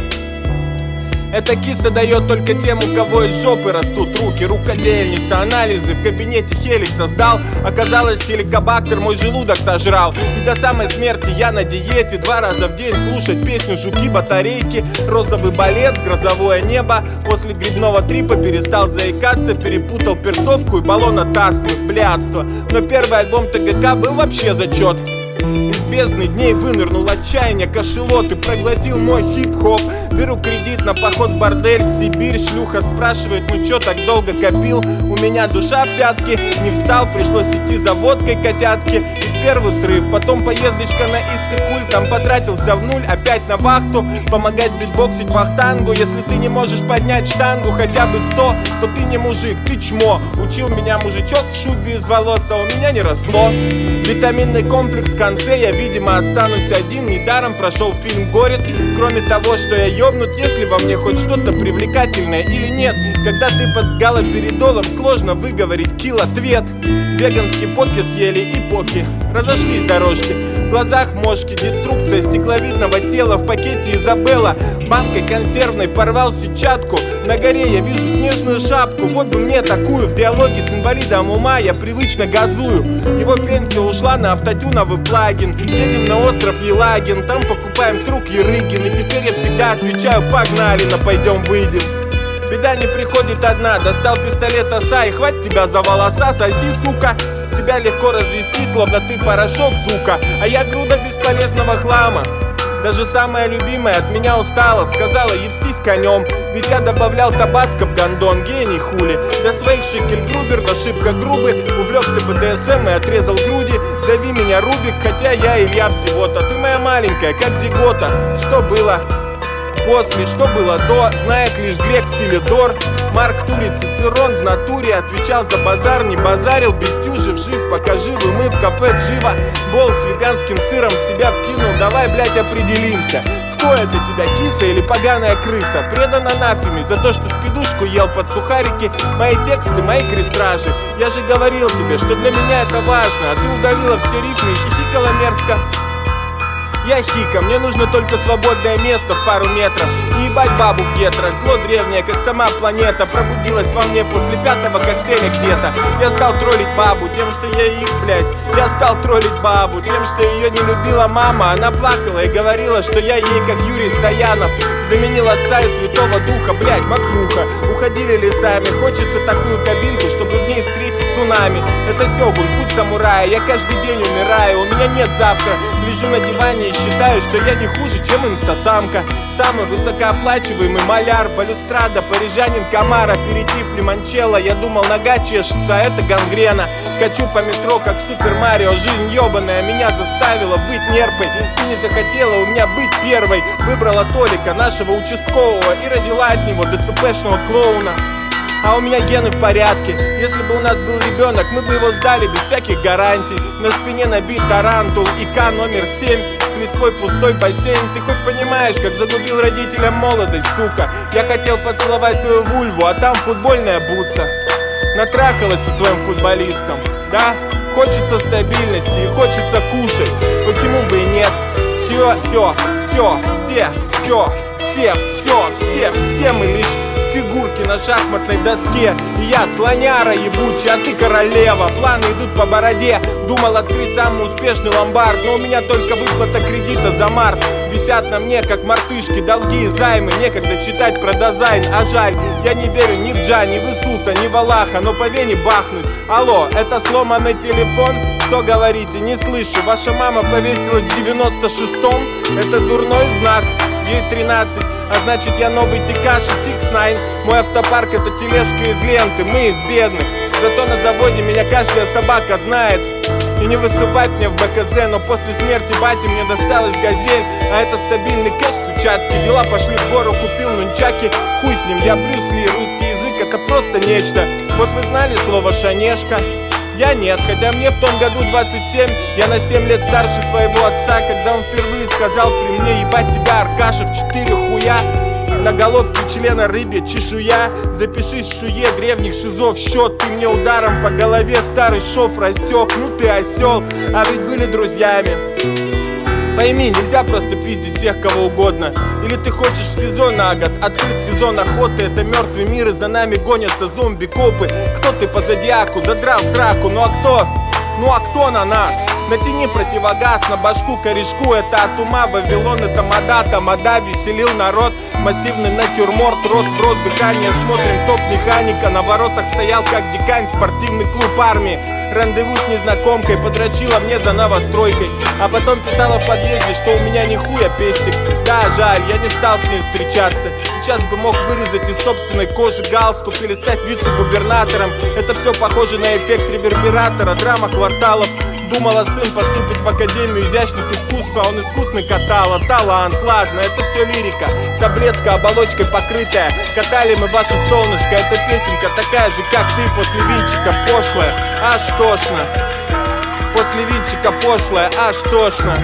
Эта киса дает только тем, у кого из жопы растут руки. Рукодельница, анализы в кабинете Хеликса сдал. Оказалось, хеликобактер мой желудок сожрал. И до самой смерти я на диете. Два раза в день слушать песню «Жуки-батарейки». Розовый балет, грозовое небо. После грибного трипа перестал заикаться. Перепутал перцовку и баллонотасных, блядство. Но первый альбом ТГК был вообще зачет. Из бездны дней вынырнул отчаяние кошелот и проглотил мой хип-хоп. Беру кредит на поход в бордель, Сибирь. Шлюха спрашивает, ну чё так долго копил? У меня душа в пятки, не встал, пришлось идти за водкой котятки. И первый срыв, потом поездочка на Иссык-Куль. Там потратился в нуль, опять на вахту. Помогать битбоксить вахтангу. Если ты не можешь поднять штангу хотя бы сто, то ты не мужик, ты чмо. Учил меня мужичок в шубе из волос, а у меня не росло. Витаминный комплекс в конце, я, видимо, останусь один. Недаром прошел фильм «Горец». Кроме того, что я ёбнут, если во мне хоть что-то привлекательное или нет. Когда ты под галоперидолом, сложно выговорить килл-ответ. Веганские поки съели и поки разошлись дорожки. В глазах мошки, деструкция стекловидного тела. В пакете Изабелла банкой консервной порвал сетчатку. На горе я вижу снежную шапку. Вот бы мне такую. В диалоге с инвалидом ума я привычно газую. Его пенсия ушла на автотюновый плагин. Едем на остров Елагин, там покупаем с рук Ерыгин. И теперь я всегда отвечаю: погнали, на пойдем выйдем. Беда не приходит одна. Достал пистолет оса и хватит тебя за волоса. Соси, сука. Тебя легко развести, словно ты порошок, сука. А я груда бесполезного хлама. Даже самая любимая от меня устала. Сказала, ебстись конем. Ведь я добавлял табаско в гондон. Гений хули. Для своих шикель-грубер, но шибко грубый. Увлекся бэ дэ эс эм и отрезал груди. Зови меня Рубик, хотя я Илья всего-то. Ты моя маленькая, как зигота. Что было после, что было до, знает лишь грек Филидор. Марк Тулей Цицерон в натуре отвечал за базар, не базарил, бестюжив, жив, пока живы мы в кафе Джива. Болт с веганским сыром в себя вкинул, давай, блять, определимся. Кто это тебя, киса или поганая крыса? Предан анафеме за то, что спидушку ел под сухарики. Мои тексты, мои крестражи. Я же говорил тебе, что для меня это важно, а ты удалила все рифмы и хихикала мерзко. Я хика, мне нужно только свободное место в пару метров. И ебать бабу в гетрах. Зло древнее, как сама планета, пробудилась во мне после пятого коктейля где-то. Я стал троллить бабу тем, что я их, блядь. Я стал троллить бабу тем, что ее не любила мама. Она плакала и говорила, что я ей, как Юрий Стоянов, заменил отца и Святого Духа, блядь, мокруха. Уходили лесами, хочется такую кабинку, чтобы в ней встретить цунами. Это Сёгун, путь самурая, я каждый день умираю. У меня нет завтра, лежу на диване и считаю, что я не хуже, чем инстасамка. Самый высокооплачиваемый маляр, балюстрада, парижанин Камара, аперитив лимончелло. Я думал, нога чешется, а это гангрена. Качу по метро, как в Супер Марио. Жизнь ёбаная меня заставила быть нерпой. Ты не захотела у меня быть первой. Выбрала Толика, нашего участкового, и родила от него ДЦПшного клоуна. А у меня гены в порядке. Если бы у нас был ребенок, мы бы его сдали без всяких гарантий. На спине набит тарантул, ИК номер семь. после свой пустой бассейн. Ты хоть понимаешь, как загубил родителям молодость, сука? Я хотел поцеловать твою вульву, а там футбольная бутса. Натрахалась со своим футболистом, да? Хочется стабильности и хочется кушать. Почему бы и нет? Все, все, все, все, все, все, все, все, все мы лишь фигурки на шахматной доске. И я слоняра ебучий, а ты королева. Планы идут по бороде. Думал открыть самый успешный ломбард, но у меня только выплата кредита за март. Висят на мне, как мартышки, долги и займы. Некогда читать про дизайн, а жаль. Я не верю ни в Джа, ни в Иисуса, ни в Аллаха, но по вене бахнуть. Алло, это сломанный телефон? Что говорите, не слышу. Ваша мама повесилась в девяносто шестом? Это дурной знак. Ей тринадцать, а значит я новый Текаши шесть девять. Мой автопарк это тележка из ленты, мы из бедных. Зато на заводе меня каждая собака знает. И не выступать мне в БКЗ, но после смерти бати мне досталась газель. А это стабильный кэш с участки. Дела пошли в гору, купил нунчаки. Хуй с ним, я Брюс Ли, русский язык это просто нечто. Вот вы знали слово шанешка? Я нет, хотя мне в том году двадцать семь. Я на семь лет старше своего отца, когда он впервые сказал при мне: ебать тебя, Аркаша, в четыре хуя. На головке члена рыбья чешуя. Запишись в шуе древних шизов счет. Ты мне ударом по голове старый шов рассек. Ну ты осел, а ведь были друзьями. Пойми, нельзя просто пиздить всех кого угодно. Или ты хочешь в сезон на год открыть сезон охоты? Это мертвый мир, и за нами гонятся зомби-копы. Кто ты по зодиаку, задрал сраку? Ну а кто? Ну а кто на нас? Натяни противогаз на башку корешку. Это от ума Вавилон, это мода, тамада веселил народ. Массивный натюрморт, рот в рот, дыхание. Смотрим топ-механика. На воротах стоял как дикань, спортивный клуб армии. Рандеву с незнакомкой, подрочила мне за новостройкой. А потом писала в подъезде, что у меня нихуя пестик. Да, жаль, я не стал с ней встречаться. Сейчас бы мог вырезать из собственной кожи галстук или стать вице-губернатором. Это все похоже на эффект ревербератора. Драма кварталов. Думала, сын поступит в Академию изящных искусств, а он искусный катала. Талант, ладно, это все лирика. Таблетка оболочкой покрытая. Катали мы ваше солнышко. Эта песенка такая же, как ты, после винчика пошлая. Аж тошно. После винчика пошлая, аж тошно.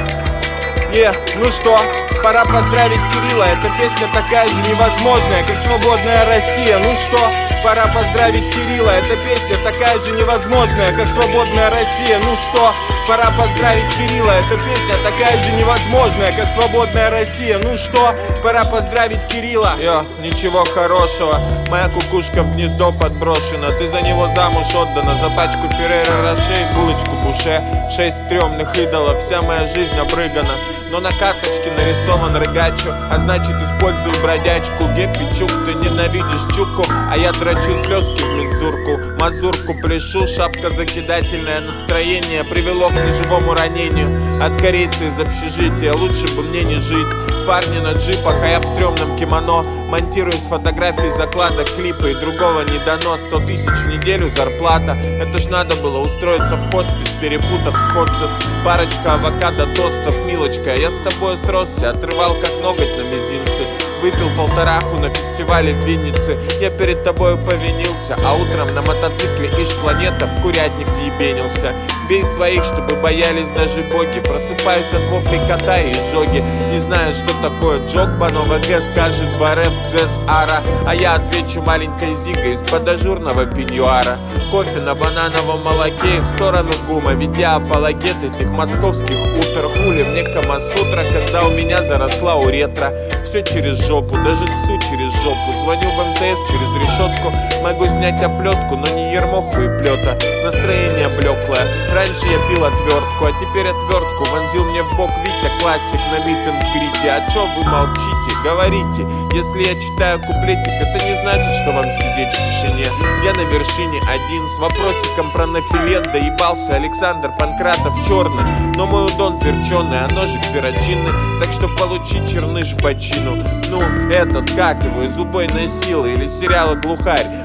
Е, ну что, пора поздравить Кирилла. Эта песня такая же невозможная, как свободная Россия. Ну что, пора поздравить Кирилла. Эта песня такая же невозможная, как свободная Россия. Ну что, пора поздравить Кирилла. Эта песня такая же невозможная, как свободная Россия. Ну что, пора поздравить Кирилла. Йо, ничего хорошего. Моя кукушка в гнездо подброшена. Ты за него замуж отдана. За пачку Ферреро Роше и булочку Буше. Шесть стрёмных идолов, вся моя жизнь обрыгана. Но на карточке нарисован рыгачу, а значит использую бродячку. Гепичук, ты ненавидишь чуку, а я дрочу слезки в мензурку. Мазурку пляшу, шапка закидательное. Настроение привело к неживому ранению. От корейца из общежития, лучше бы мне не жить. Парни на джипах, а я в стрёмном кимоно. Монтирую с фотографий закладок клипа, и другого не дано. Сто тысяч в неделю зарплата. Это ж надо было устроиться в хоспис, перепутав с хостес. Парочка авокадо тостов, милочка, я с тобой сросся. Отрывал как ноготь на мизинце. Выпил полтораху на фестивале в Виннице. Я перед тобою повинился, а утром на мотоцикле Иш-планета в курятник въебенился. Бей своих, чтобы боялись даже боги. Просыпаюсь от воплей кота и изжоги. Не знаю, что такое джогба, но ВГ скажет бареп дзес ара. А я отвечу маленькой зигой из-под ажурного пеньюара. Кофе на банановом молоке и в сторону гума. Ведь я апологет этих московских утр. Хули мне Камасутра, когда у меня заросла уретра. Все через жопу, даже ссу через жопу. Звоню в МТС через решетку. Могу снять оплетку, но не ермоху и плета. Настроение блеклое. Раньше я пил отвертку, а теперь отвертку вонзил мне в бок Витя Классик на мит-энд-грите. А чё вы молчите? Говорите. Если я читаю куплетик, это не значит, что вам сидеть в тишине. Я на вершине один с вопросиком про нафилет. Доебался Александр Панкратов черный, но мой удон перченый, а ножик перочинный. Так что получи черныш в бочину. Ну, этот, как его, из убойной силы или сериала «Глухарь».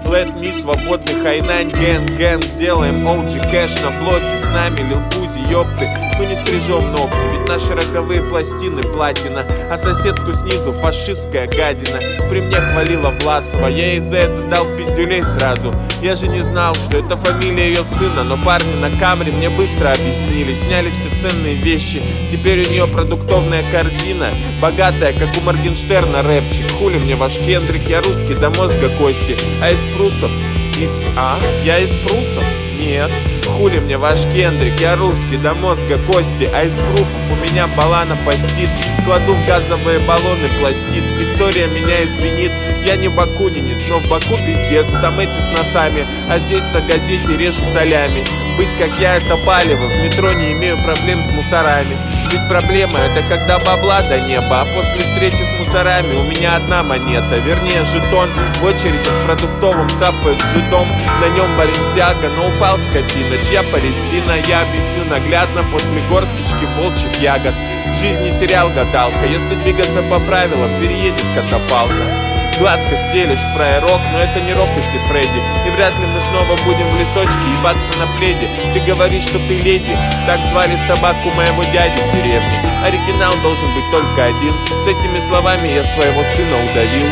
Let me, свободный хайнань, гэнг, гэнг. Делаем о джи кэш на блоке, с нами Лил Бузи, ёпты. Мы не стрижем ногти, ведь наши роговые пластины платина, а соседку снизу фашистская гадина. При мне хвалила Власова, я ей за это дал пиздюлей сразу. Я же не знал, что это фамилия ее сына, но парни на камере мне быстро объяснили. Сняли все ценные вещи, теперь у нее продуктовная корзина, богатая, как у Моргенштерна рэпчик. Хули мне ваш Кендрик, я русский до мозга кости. А из прусов? Из... А? Я из прусов? Нет. Хули мне ваш Кендрик, я русский до мозга кости. А из пруфов у меня балана постит. Кладу в газовые баллоны пластит. История меня извинит. Я не бакунинец, но в Баку пиздец. Там эти с носами, а здесь на газете режу солями. Быть как я — это палево, в метро не имею проблем с мусорами. Ведь проблема — это когда бабла до неба, а после встречи с мусорами у меня одна монета, вернее жетон. В очереди в продуктовом цапаю с жидом, на нем Баленсиага, но упал скотина. Чья Палестина, я объясню наглядно после горсточки волчьих ягод. Жизнь не сериал гадалка, если двигаться по правилам, переедет катафалка. Гладко стелишь фраерок, но это не Рокоси Фредди, и вряд ли мы снова будем в лесочке ебаться на пледе. Ты говоришь, что ты леди, так звали собаку моего дяди в деревне. Оригинал должен быть только один, с этими словами я своего сына удавил.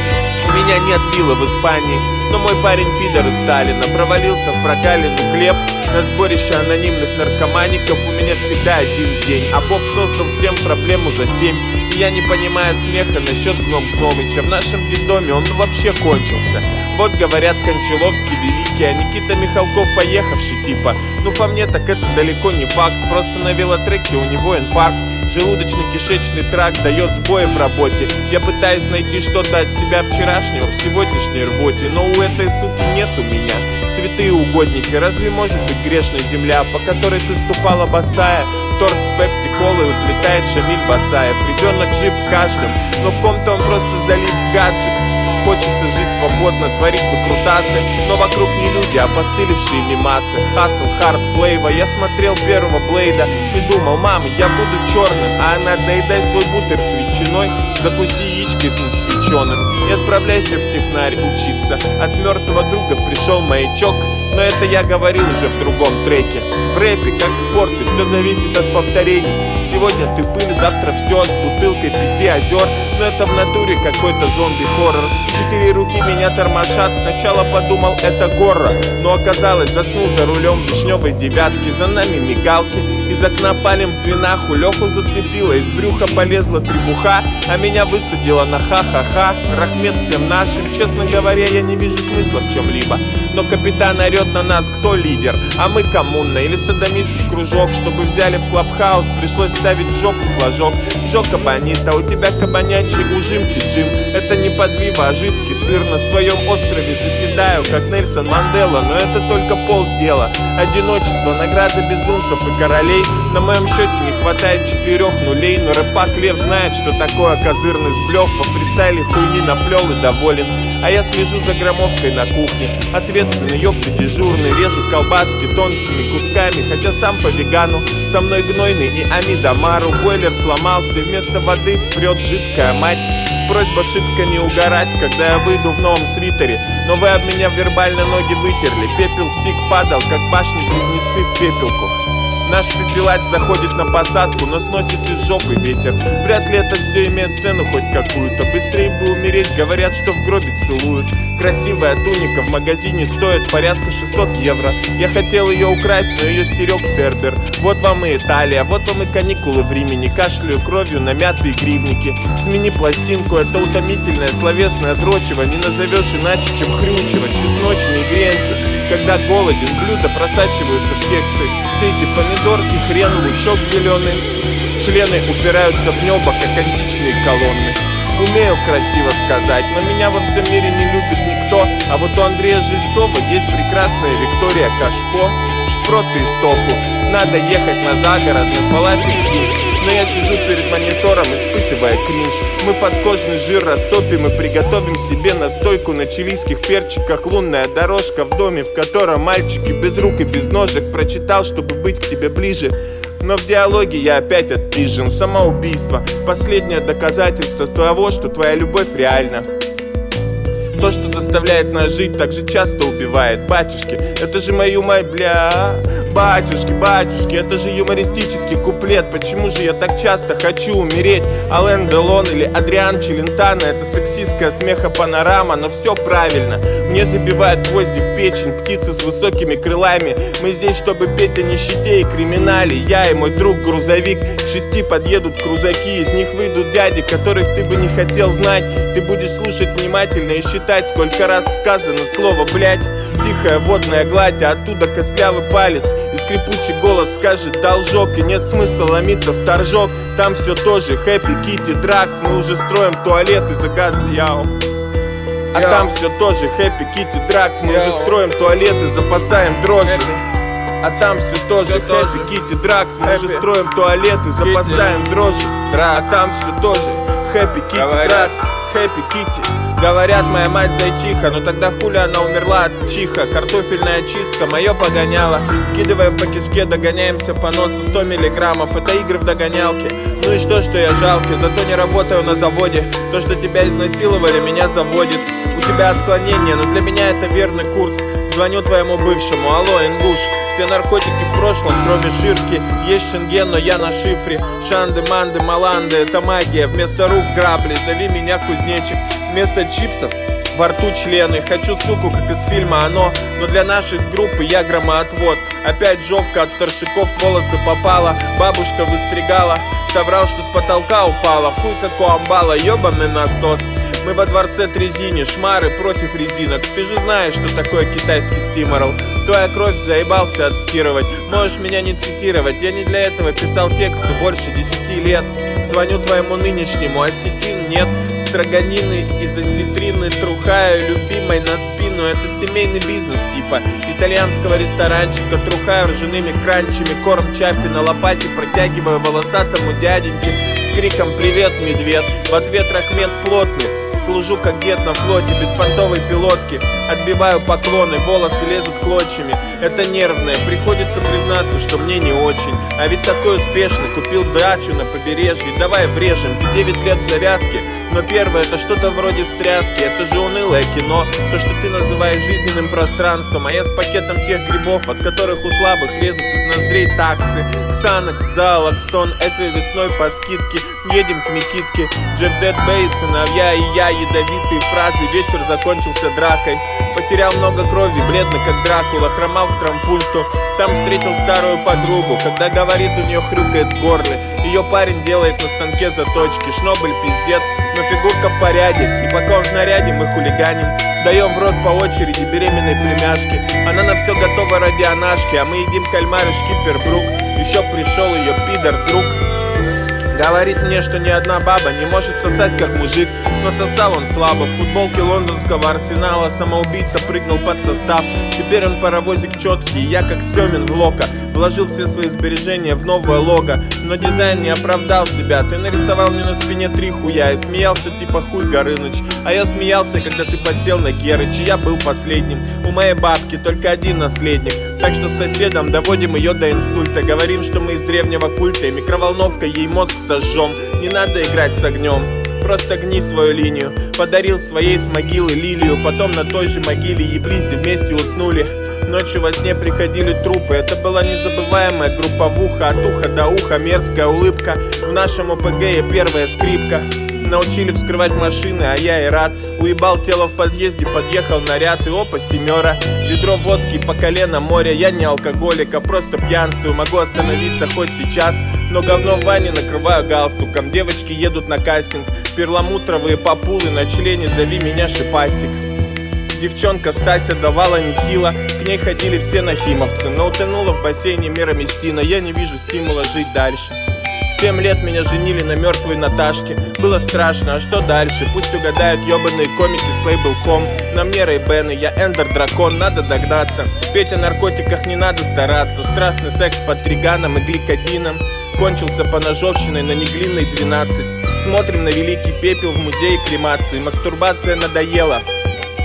У меня нет виллы в Испании, но мой парень пидор из Сталина провалился в прогалину Глеб. На сборище анонимных наркомаников у меня всегда один день, а Бог создал всем проблему за семь. И я не понимаю смеха насчет Гном Гномыча. В нашем детдоме он вообще кончился. Вот говорят, Кончаловский великий, а Никита Михалков поехавший типа. Ну по мне так это далеко не факт, просто на велотреке у него инфаркт. Желудочно-кишечный тракт дает сбои в работе. Я пытаюсь найти что-то от себя вчерашнего в сегодняшней рвоте, но у этой суки нет у меня. Святые угодники, разве может быть грешная земля, по которой ты ступала босая? Торт с пепси-колой уплетает Шамиль Басаев. Ребенок жив в каждом, но в ком-то он просто залит в гаджет. Хочется жить свободно, творить выкрутасы, но вокруг не люди, а постылившие мимасы. Хасл, хард, флейва. Я смотрел первого Блейда и думал: мама, я буду черным. А она: доедай свой бутер с ветчиной, закуси яички с свеченым и отправляйся в технарь учиться. От мертвого друга пришел маячок, но это я говорил уже в другом треке. В рэпе, как в спорте, все зависит от повторений. Сегодня ты пыль, завтра все с бутылкой пяти озер, но это в натуре какой-то зомби-хоррор. Четыре руки меня тормошат, сначала подумал это горрор, но оказалось, заснул за рулем вишневой девятки. За нами мигалки, из окна палим в двинаху. Леху зацепила, из брюха полезла требуха, а меня высадила на ха-ха-ха. Рахмет всем нашим, честно говоря, я не вижу смысла в чем-либо. Но капитан орет на нас: кто лидер? А мы коммуна или садомистский кружок? Чтобы взяли в клабхаус, пришлось ставить в жопу флажок. Жока бонита, у тебя кабанячие ужимки, Джим. Это не подлива, а жидкий сыр. На своем острове заседаю, как Нельсон Мандела, но это только полдела. Одиночество, награда безумцев и королей. На моем счете не хватает четырех нулей, но рэпак Лев знает, что такое козырный сблев. Во фристайле хуйни наплел и доволен, а я слежу за громовкой на кухне. Ответственный, ёпта, дежурный, режу колбаски тонкими кусками, хотя сам по вегану. Со мной гнойный и Амидамару. Бойлер сломался, вместо воды прет жидкая мать. Просьба шибко не угорать, когда я выйду в новом свитере, но вы об меня вербально ноги вытерли. Пепел сик падал, как башни-близнецы в пепелку. Наш пепелач заходит на посадку, но сносит из жопы ветер. Вряд ли это все имеет цену хоть какую-то. Быстрее бы умереть, говорят, что в гробе целуют. Красивая туника в магазине стоит порядка шестьсот евро. Я хотел ее украсть, но ее стерег Цербер. Вот вам и Италия, вот вам и каникулы в Риме. Не кашляю кровью на мятые гривники. Смени пластинку, это утомительное словесное дрочево. Не назовешь иначе, чем хрючево. Чесночные гренки. Когда голоден, блюда просачиваются в тексты. Все эти помидорки, хрен, лучок зеленый. Члены упираются в небо, как античные колонны. Умею красиво сказать, но меня во всем мире не любит никто. А вот у Андрея Жильцова есть прекрасная Виктория Кашпо. Шпроты из тофу. Надо ехать на загородный фалафель кинг. Но я сижу перед монитором, испытывая кринж. Мы подкожный жир растопим и приготовим себе настойку на чилийских перчиках. Лунная дорожка в доме, в котором мальчики без рук и без ножек. Прочитал, чтобы быть к тебе ближе. Но в диалоге я опять отпизжен. Самоубийство — последнее доказательство того, что твоя любовь реальна. То, что заставляет нас жить, так же часто убивает. Батюшки, это же мою мать, бля. Батюшки, батюшки, это же юмористический куплет. Почему же я так часто хочу умереть? Ален Делон или Адриан Челентано — это сексистская смеха-панорама. Но все правильно, мне забивают гвозди в печень птицы с высокими крылами. Мы здесь, чтобы петь о нищете и криминале. Я и мой друг грузовик, к шести подъедут крузаки. Из них выйдут дяди, которых ты бы не хотел знать. Ты будешь слушать внимательно и считать, сколько раз сказано слово «блядь». Тихая водная гладь, а оттуда костлявый палец и скрипучий голос скажет «должок». И нет смысла ломиться в торжок. Там все тоже хэппи, китти, дракс. Мы уже строим туалеты за газ, яу. А Yo. Там все тоже хэппи, китти, дракс. Мы Yo. Уже строим туалеты, запасаем дрожжи. А там все тоже хэппи, китти, дракс. Мы Happy. Уже строим туалеты, запасаем дрожжи. А там все тоже хэппи, китти, дракс. Хэппи, китти. Говорят, моя мать зайчиха, но тогда хули она умерла от чиха. Картофельная чистка, мое погоняло. Вкидываем по кишке, догоняемся по носу сто миллиграммов. Это игры в догонялке. Ну и что, что я жалкий, зато не работаю на заводе. То, что тебя изнасиловали, меня заводит. У тебя отклонение, но для меня это верный курс. Звоню твоему бывшему, алло, ингуш. Все наркотики в прошлом, кроме ширки. Есть шенген, но я на шифре. Шанды, манды, маланды, это магия. Вместо рук грабли, зови меня кузнечик. Вместо чипсов во рту члены. Хочу суку, как из фильма «Оно». Но для наших с группы я громоотвод. Опять жовка от старшиков в волосы попала. Бабушка выстригала. Соврал, что с потолка упала. Хуй как у амбала, ебаный насос. Мы во дворце Трезини, шмары против резинок. Ты же знаешь, что такое китайский стиморал. Твоя кровь заебался отстирывать. Можешь меня не цитировать. Я не для этого писал тексты больше десяти лет. Звоню твоему нынешнему, осетин нет. Строганины из осетрины, трухаю любимой на спину. Это семейный бизнес типа итальянского ресторанчика. Трухаю ржаными кранчами, корм чапи на лопате протягиваю волосатому дяденьке с криком «Привет, медведь!» В ответ рахмет плотный. Служу как дед на флоте, беспонтовой пилотки. Отбиваю поклоны, волосы лезут клочьями. Это нервное, приходится признаться, что мне не очень. А ведь такой успешный, купил дачу на побережье. Давай врежем, ты девять лет в завязке. Но первое, это что-то вроде встряски. Это же унылое кино, то, что ты называешь жизненным пространством. А я с пакетом тех грибов, от которых у слабых лезут из ноздрей таксы. Ксанакс, Залаксон, этой весной по скидке. Едем к Микитке, Джефф Дэд Бэй, сыновья и я. Ядовитые фразы, вечер закончился дракой. Потерял много крови, бледный как Дракула. Хромал к трампульту, там встретил старую подругу. Когда говорит, у нее хрюкает в горле. Ее парень делает на станке заточки. Шнобель пиздец, но фигурка в порядке. И пока он в наряде, мы хулиганим. Даем в рот по очереди беременной племяшке. Она на все готова ради анашки. А мы едим кальмары шкипербрук. Еще пришел ее пидор-друг. Говорит мне, что ни одна баба не может сосать как мужик. Но сосал он слабо. В футболке лондонского Арсенала самоубийца прыгнул под состав. Теперь он паровозик четкий, я как Семин в Лока. Вложил все свои сбережения в новое лого. Но дизайн не оправдал себя. Ты нарисовал мне на спине три хуя и смеялся типа хуй Горыныч. А я смеялся, когда ты подсел на Герыч. И я был последним. У моей бабки только один наследник. Так что с соседом доводим ее до инсульта. Говорим, что мы из древнего культа. И микроволновкой ей мозг сожжем. Не надо играть с огнем, просто гни свою линию. Подарил своей с могилы лилию. Потом на той же могиле еблись и вместе уснули. Ночью во сне приходили трупы. Это была незабываемая групповуха. От уха до уха мерзкая улыбка. В нашем ОПГ я первая скрипка. Научили вскрывать машины, а я и рад. Уебал тело в подъезде, подъехал наряд. И опа, семера. Ведро водки по колено моря. Я не алкоголик, а просто пьянствую. Могу остановиться хоть сейчас. Но говно в ванне накрываю галстуком. Девочки едут на кастинг. Перламутровые популы на члене, зови меня шипастик. Девчонка Стася давала нехило. К ней ходили все нахимовцы. Но утонула в бассейне Мироместина. Я не вижу стимула жить дальше. Семь лет меня женили на мертвой Наташке. Было страшно, а что дальше? Пусть угадают ебаные комики с лейбл точка ком. На мне Рэй-Бены, я Эндер Дракон, надо догнаться. Петь о наркотиках не надо стараться. Страстный секс под триганом и гликодином кончился поножовщиной на Неглинной двенадцать. Смотрим на великий пепел в музее кремации. Мастурбация надоела.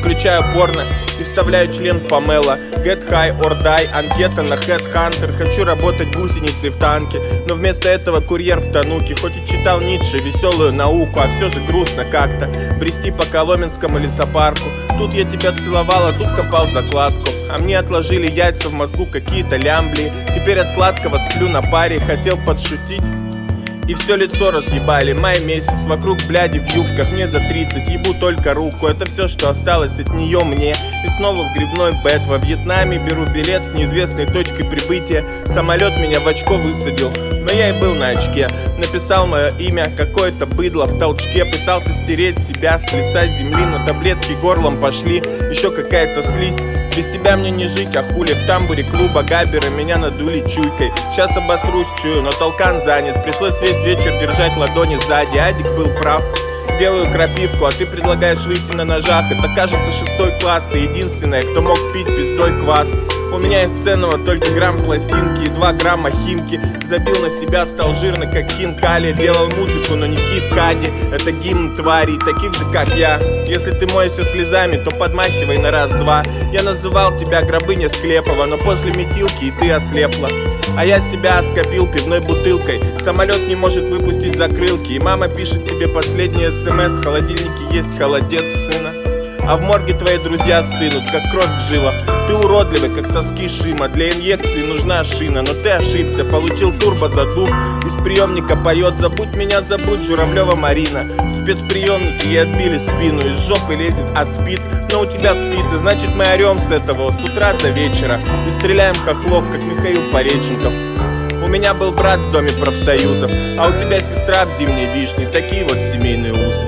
Включаю порно и вставляю член в Памела. Get high or die, анкета на Headhunter. Хочу работать гусеницей в танке, но вместо этого курьер в Тануке. Хоть и читал Ницше, веселую науку, а все же грустно как-то брести по Коломенскому лесопарку. Тут я тебя целовал, а тут копал закладку. А мне отложили яйца в мозгу какие-то лямбли. Теперь от сладкого сплю на паре, хотел подшутить и все лицо разъебали. Май месяц, вокруг бляди в юбках, мне за тридцать, ебу только руку. Это все, что осталось от нее мне. И снова в грибной бет во Вьетнаме. Беру билет с неизвестной точкой прибытия. Самолет меня в очко высадил, но я и был на очке. Написал мое имя, какое-то быдло в толчке. Пытался стереть себя с лица земли, но таблетки горлом пошли. Еще какая-то слизь. Без тебя мне не жить, а хули. В тамбуре клуба Габера меня надули чуйкой. Сейчас обосрусь, чую, но толкан занят. Пришлось весь вечер держать ладони сзади. Адик был прав. Делаю крапивку, а ты предлагаешь выйти на ножах. Это кажется шестой класс, ты единственная, кто мог пить пиздой квас. У меня из ценного только грамм пластинки и два грамма химки. Забил на себя, стал жирный, как хинкали. Делал музыку, но не Кид Кади. Это гимн тварей, таких же, как я. Если ты моешься слезами, то подмахивай на раз-два. Я называл тебя Гробыня Склепова, но после метилки и ты ослепла. А я себя оскопил пивной бутылкой. Самолет не может выпустить закрылки. И мама пишет тебе последний смс: в холодильнике есть холодец, сына. А в морге твои друзья стынут, как кровь в жилах. Ты уродливый, как соски Шима. Для инъекции нужна шина, но ты ошибся. Получил турбозадув. Из приемника поет: забудь меня, забудь, Журавлева Марина. В спецприемнике ей отбили спину. Из жопы лезет аспид, но у тебя спит. И значит мы орем с этого с утра до вечера. И стреляем хохлов, как Михаил Пореченков. У меня был брат в доме профсоюзов, а у тебя сестра в зимней вишне. Такие вот семейные узы.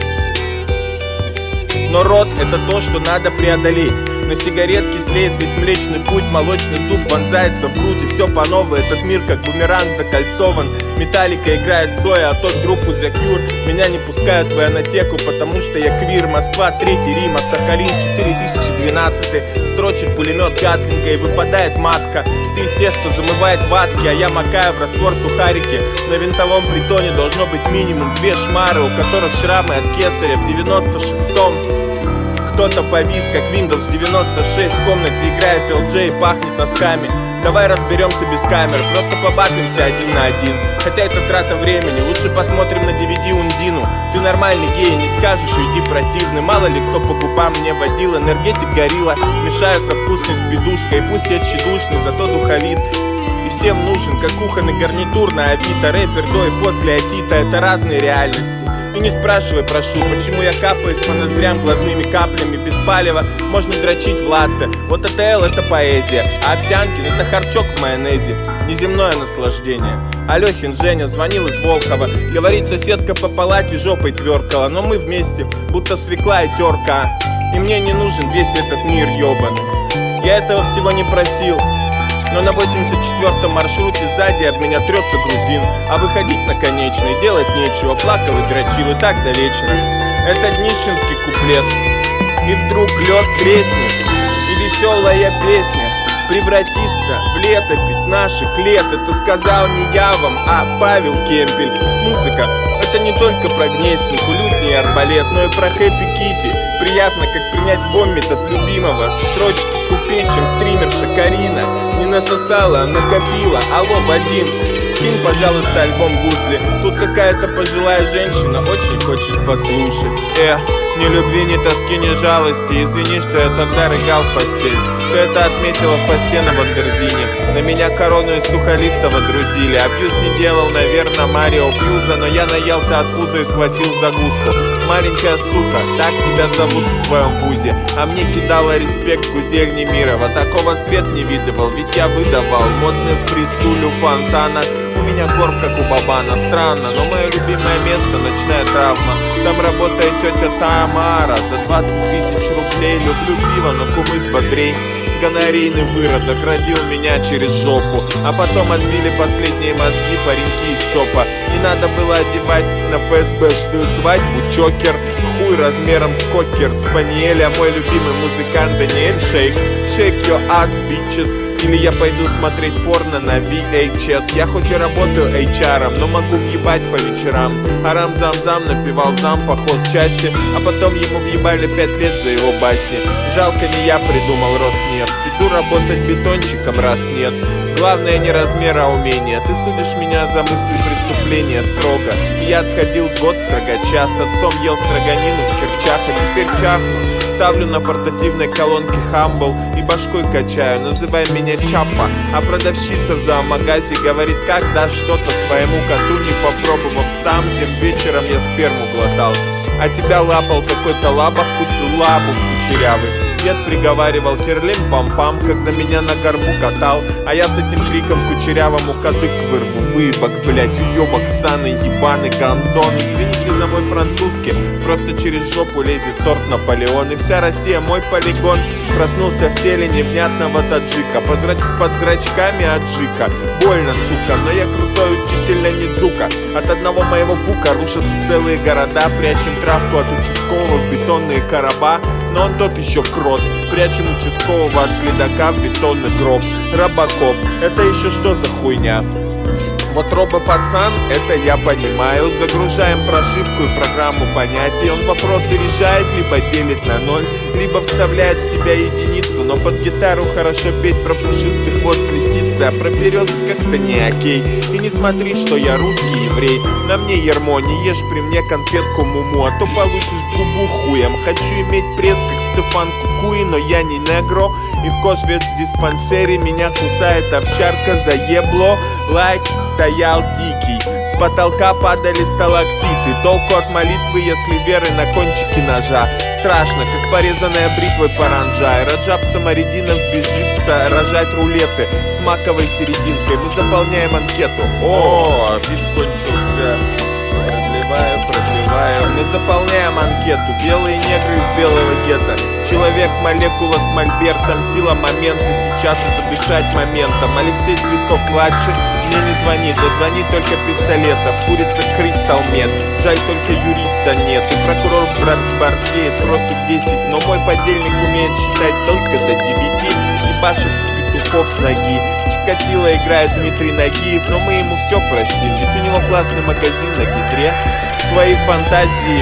Но рот — это то, что надо преодолеть. На сигаретке тлеет весь Млечный Путь. Молочный зуб вонзается в грудь, и все по новой. Этот мир как бумеранг закольцован. Металлика играет Цоя, а тот группу The Cure. Меня не пускают в ионотеку, потому что я квир. Москва, Третий Рим, а Сахалин четыре тысячи двенадцатый. Строчит пулемет Гатлинга и выпадает матка. Ты из тех, кто замывает ватки, а я макаю в раствор сухарики. На винтовом притоне должно быть минимум две шмары, у которых шрамы от кесаря. В девяносто шестом кто-то повис, как Windows девяносто шесть. В комнате играет эл джей и пахнет носками. Давай разберемся без камер, просто побаклимся один на один. Хотя это трата времени, лучше посмотрим на ди ви ди Ундину. Ты нормальный гей, не скажешь, уйди противный. Мало ли кто по губам мне водил. Энергетик горилла, мешаю со вкусной спидушкой. Пусть я тщедушный, зато духовит. И всем нужен, как кухонный гарнитур на Авито. Рэпер до и после Атита — это разные реальности. И не спрашивай, прошу, почему я капаюсь по ноздрям глазными каплями. Без палева можно дрочить в латте. Вот это Эл — это поэзия, а Овсянкин — это харчок в майонезе. Неземное наслаждение. Алехин Женя звонил из Волхова. Говорит, соседка по палате жопой тверкала. Но мы вместе, будто свекла и терка. И мне не нужен весь этот мир ёбаный. Я этого всего не просил. Но на восемьдесят четвёртом маршруте сзади об меня трется грузин. А выходить на конечной делать нечего. Плакал и дрочил, и так до вечера. Это днищенский куплет. И вдруг лед треснет, и веселая песня превратится в летопись наших лет. Это сказал не я вам, а Павел Кемпель. Музыка — это не только про Гнесинку, лютни и арбалет, но и про Хэппи Китти. Приятно, как принять вомит от любимого. Строчки купей, чем стримерша Карина. Не насосала, а накопила. Алло, Вадим, скинь, пожалуйста, альбом Гусли. Тут какая-то пожилая женщина очень хочет послушать. Эх, ни любви, ни тоски, ни жалости. Извини, что я тогда рыгал в постель, что это отметила в посте на Вандерзине. На меня корону из сухолиста водрузили. Абьюз не делал, наверное, Марио Пьюза, но я наелся от пуза и схватил загрузку. Маленькая сука, так тебя зовут в твоем вузе. А мне кидала респект Гузель Немирова. Такого свет не видывал, ведь я выдавал модный фристуль у фонтана. У меня горб, как у Бабана, странно, но мое любимое место — ночная травма. Там работает тетя Тамара. За двадцать тысяч рублей люблю пиво, но кумыс бодрей. Гонорейный выродок родил меня через жопу. А потом отбили последние мозги пареньки из ЧОПа. Не надо было одевать на ФСБшную свадьбу чокер. Хуй размером с кокер. Спаниеля мой любимый музыкант Даниэль Шейк. Shake your ass, bitches. Или я пойду смотреть порно на ви эйч эс. Я хоть и работаю эйч ар-ом, но могу въебать по вечерам. Арам-зам-зам напевал зам по хозчасти, а потом ему въебали пять лет за его басни. Жалко, не я придумал Роснефть. Иду работать бетонщиком, раз нет. Главное не размер, а умение. Ты судишь меня за мысли преступления строго. И я отходил год строгача. С отцом ел строганину в Керчах, а теперь чахну. Ставлю на портативной колонке Humble и башкой качаю. Называй меня Чаппа. А продавщица в зоомагазе говорит, как дашь что-то своему коту, не попробовав сам. Тем вечером я сперму глотал, а тебя лапал какой-то лабах, лабух кучерявый. Дед приговаривал терлим-пам-пам, когда меня на горбу катал, а я с этим криком кучерявому кадык вырву. Выебок, блять, уебок, саны, ебаный гандон. Извините за мой французский, просто через жопу лезет торт Наполеон. И вся Россия мой полигон. Проснулся в теле невнятного таджика, под зрачками аджика. Больно, сука, но я крутой учитель, а не дзука. От одного моего пука рушатся целые города. Прячем травку от участкового в бетонные короба, но он тот еще крот. Прячем участкового от следака в бетонный гроб. Робокоп, это еще что за хуйня? Вот робо-пацан, это я понимаю. Загружаем прошивку и программу понятий. Он вопросы решает, либо делит на ноль, либо вставляет в тебя единицу. Но под гитару хорошо петь про пушистый хвост лисицы, а про березы как-то не окей. И не смотри, что я русский еврей. На мне ярмо, не ешь при мне конфетку муму, а то получишь в губу хуем. Хочу иметь пресс, как Стефан Кукуи, но я не негро. И в косвец-диспансере меня кусает овчарка за ебло. Лайк стоял дикий, с потолка падали сталактиты. Толку от молитвы, если веры на кончике ножа. Страшно, как порезанная бритвой паранджа. И Раджаб Самаридинов бежится рожать рулеты с маковой серединкой. Мы заполняем анкету. О, бит кончился. Продлеваю, продлеваю. Мы заполняем анкету. Белые негры из белого гетто. Человек, молекула с мольбертом. Сила момента, сейчас это дышать моментом. Алексей Цветков-младший мне не звонит, а звонит только Пистолетов. Курица Кристал Мед, жаль только юриста нет. И прокурор брат борзеет, просит десять, но мой подельник умеет считать только до девяти. И башит петухов с ноги. Чикатило играет Дмитрий Нагиев, но мы ему все простим, ведь у него классный магазин на Гидре. Твои фантазии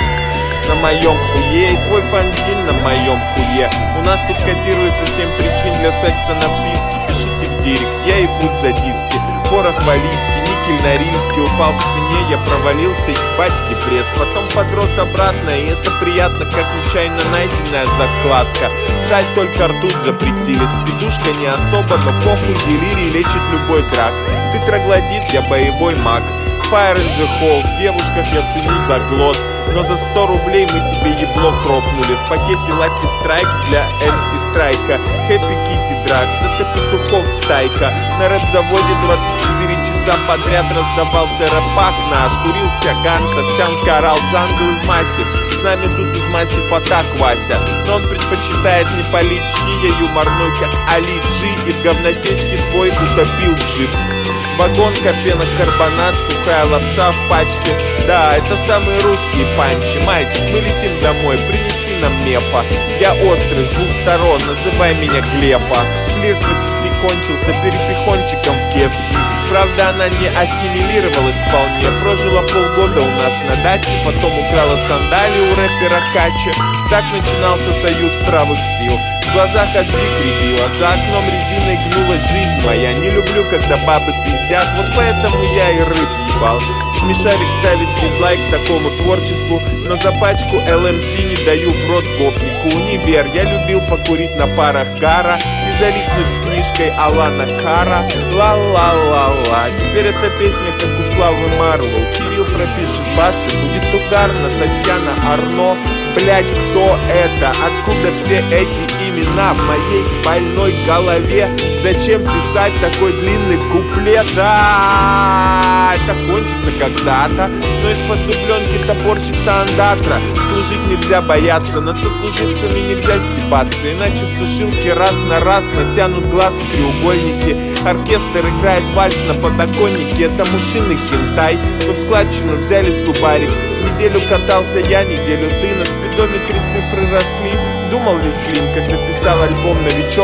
на моем хуе, и твой фанзин на моем хуе. У нас тут кодируется семь причин для секса на вписке. Пишите в директ, я ебусь за диски. Порох валийский, никель норильский упал в цене, я провалился, ебать в депресс. Потом подрос обратно, и это приятно, как нечаянно найденная закладка. Жаль, только ртуть запретили, спидушка не особо, но похуй, делирий лечит любой драк. Ты троглодит, я боевой маг. Fire in the hole, в девушках я ценю заглот. Но за сто рублей мы тебе ебло кропнули. В пакете Lucky Strike для эм си Страйка. Happy Kitty Drugs, это петухов стайка. На рэп-заводе двадцать четыре часа подряд раздавался рэпак наш. Курился ганша, всянка орал джангл из массив. С нами тут из массив атак Вася. Но он предпочитает не палить щи, я юморной как Али Джи. И в говнотечке твой утопил джип. Вагонка, пенокарбонат, сухая лапша в пачке. Да, это самые русские панчи. Мальчик, мы летим домой, принеси нам мефа. Я острый, с двух сторон, называй меня Глефа. Флирт по сети кончился перепихончиком в кей эф си. Правда, она не ассимилировалась вполне. Прожила полгода у нас на даче, потом украла сандали у рэпера Кача. Так начинался союз правых сил. В глазах от зик рябило, за окном рябиной гнулась жизнь моя. Не люблю, когда бабы пиздят, вот поэтому я и рыб ебал. Смешарик ставит дизлайк такому творчеству, но за пачку эл эм си не даю в рот гопнику. Универ, я любил покурить на парах гара и залипнуть с книжкой Алана Кара. Ла-ла-ла-ла, теперь эта песня как у Славы Марлоу. Кирилл пропишет басы, будет угарно, Татьяна Арно. Блять, кто это? Откуда все эти имена в моей больной голове? Зачем писать такой длинный куплет? Да, это кончится когда-то, но из-под дубленки топорщится андатра. Служить нельзя бояться, над сослуживцами нельзя стебаться, иначе в сушилке раз на раз натянут глаз в треугольнике. Оркестр играет вальс на подоконнике, это мужчины хентай. Мы в складчину взяли субарик. Неделю катался я, неделю ты, на спидометре цифры росли. Думал ли Слим, когда писал альбом «Новичок»,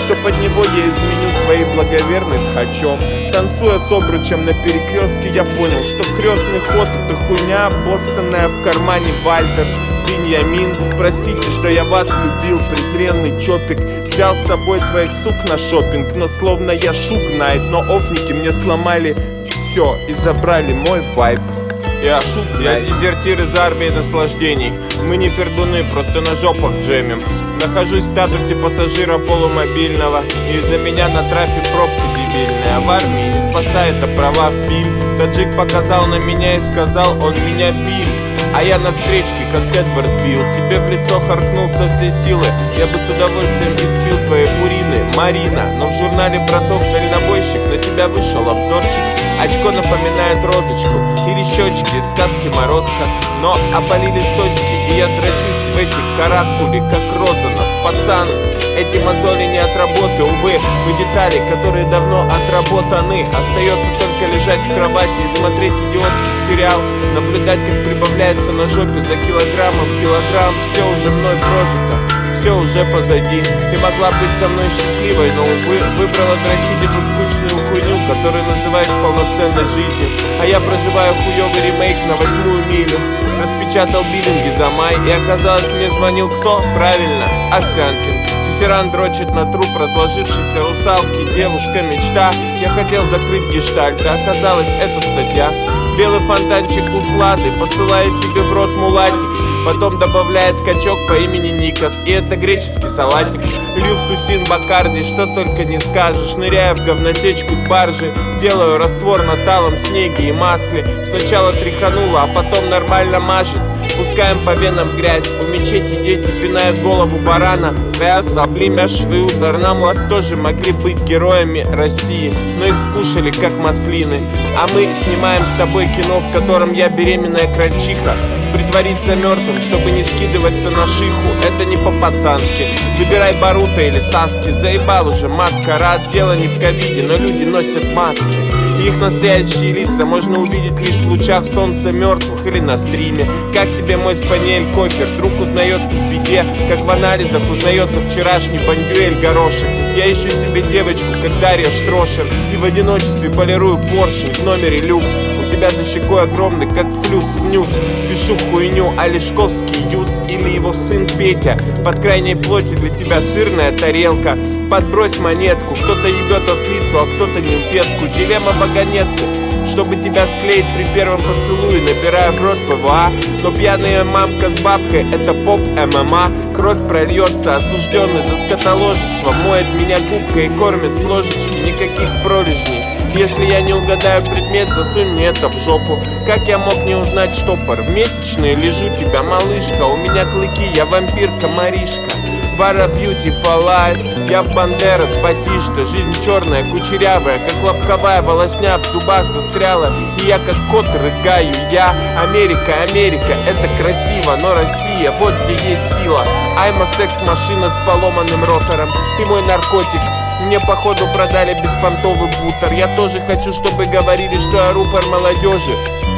что под него я изменю своей благоверной с хачом. Танцуя с обручем на перекрестке, я понял, что крестный ход — это хуйня, обоссанная в кармане Вальтер. Беньямин, простите, что я вас любил, презренный чопик. Взял с собой твоих сук на шопинг, но словно я шук найт. Но офники мне сломали все и забрали мой вайб. Я шук, я дезертир из армии наслаждений. Мы не пердуны, просто на жопах джемим. Нахожусь в статусе пассажира полумобильного, и из-за меня на трапе пробка дебильная. А в армии не спасает о правах биль. Таджик показал на меня и сказал, он меня бил. А я на встречке, как Эдвард Билл, тебе в лицо харкнул со всей силы. Я бы с удовольствием испил твои урины, Марина. Но в журнале «Браток дальнобойщик» на тебя вышел обзорчик. Очко напоминает розочку или щечки из сказки Морозко. Но опали листочки, и я дрочусь в эти каракули, как Розанов. Пацан, эти мозоли не от работы, увы. Мы детали, которые давно отработаны. Остается только лежать в кровати и смотреть идиотский сериал. Наблюдать, как прибавляется на жопе за килограммом килограмм. Все уже мной прожито, все уже позади. Ты могла быть со мной счастливой, но, увы, выбрала дрочить эту скучную хуйню, которую называешь полноценной жизнью. А я проживаю хуёвый ремейк на восьмую милю. Распечатал биллинги за май, и оказалось, мне звонил кто? Правильно, Овсянкин. Тесеран дрочит на труп разложившейся русалки. Девушка-мечта. Я хотел закрыть гештальт, а оказалось, это статья. Белый фонтанчик услады посылает тебе в рот мулатик. Потом добавляет качок по имени Никас, и это греческий салатик. Лью в тусин Бакарди, что только не скажешь. Ныряю в говнотечку с баржи, делаю раствор на талом снеге и масле. Сначала тряхануло, а потом нормально мажет. Пускаем по венам грязь, у мечети дети пинают голову барана. Стоят сабли, швы, удар на власть тоже могли быть героями России, но их скушали как маслины. А мы снимаем с тобой кино, в котором я беременная крольчиха. Притвориться мертвым, чтобы не скидываться на шиху, это не по-пацански. Выбирай Барута или Саски, заебал уже маскарад. Дело не в ковиде, но люди носят маски. Их настоящие лица можно увидеть лишь в лучах солнца мертвых или на стриме. Как тебе мой спаниель Кокер? Друг узнается в беде, как в анализах узнается вчерашний бандюэль горошек. Я ищу себе девочку, как Дарья Штрошер, и в одиночестве полирую поршень в номере люкс. У тебя за щекой огромный, как флюс снюс. Пишу хуйню, а Лешковский юз или его сын Петя. Под крайней плоти для тебя сырная тарелка. Подбрось монетку, кто-то ебет ослицу, а кто-то нимфетку. Дилемма вагонетки, чтобы тебя склеить при первом поцелуе, набирая в рот ПВА. Но пьяная мамка с бабкой — это поп ММА. Кровь прольется, осужденный за скотоложество моет меня губкой и кормит с ложечки, никаких пролежней. Если я не угадаю предмет, засунь мне это в жопу. Как я мог не узнать штопор? В месячные лежу тебя, малышка. У меня клыки, я вампирка Маришка. Вара бьюти фалает, я в Бандерас, Батишта. Жизнь черная, кучерявая, как лобковая волосня в зубах застряла. И я как кот рыгаю, я Америка, Америка, это красиво, но Россия, вот где есть сила. Айма секс-машина с поломанным ротором, ты мой наркотик. Мне походу продали беспонтовый бутер. Я тоже хочу, чтобы говорили, что я рупор молодежи.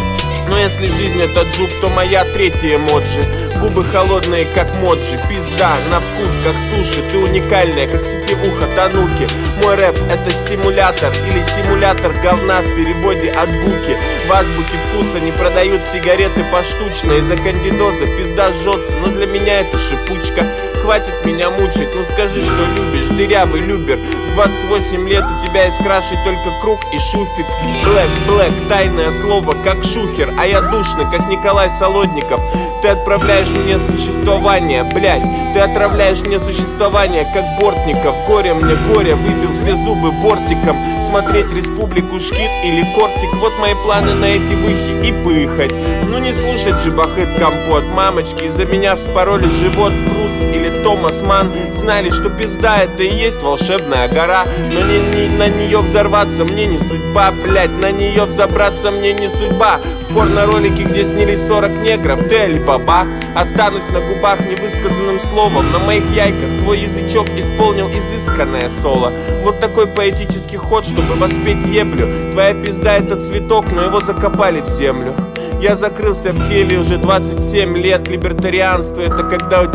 Но если жизнь это джуп, то моя третья эмоджи. Губы холодные, как моджи. Пизда, на вкус, как суши. Ты уникальная, как сетевуха Тануки. Мой рэп это стимулятор или симулятор говна в переводе от буки. В азбуке вкуса не продают сигареты поштучно. Из-за кандидоза пизда жжется, но для меня это шипучка. Хватит меня мучить, ну скажи, что любишь, дырявый любер. В двадцать восемь лет у тебя из крашей только круг и шуфик. Блэк, блэк, тайное слово, как шухер. А я душный, как Николай Солодников. Ты отправляешь мне существование, блять. Ты отравляешь мне существование, как Бортников. Горе мне горе, выбил все зубы бортиком. Смотреть Республику Шкит или Кортик. Вот мои планы на эти выхи и пыхать. Ну не слушать же Бахыт Компот. Мамочки, из-за меня вспороли живот Пруст или Томас Ман. Знали, что пизда это и есть волшебная гора. Но не, не, на нее взорваться мне не судьба, блять. На нее взобраться мне не судьба. В порно-ролике, где снялись сорок негров, ты Али-Баба. Останусь на губах невысказанным словом. На моих яйках твой язычок исполнил изысканное соло. Вот такой поэтический ход, чтобы воспеть еблю. Твоя пизда это цветок, но его закопали в землю. Я закрылся в келье уже двадцать семь лет. Либертарианство это когда у тебя ничего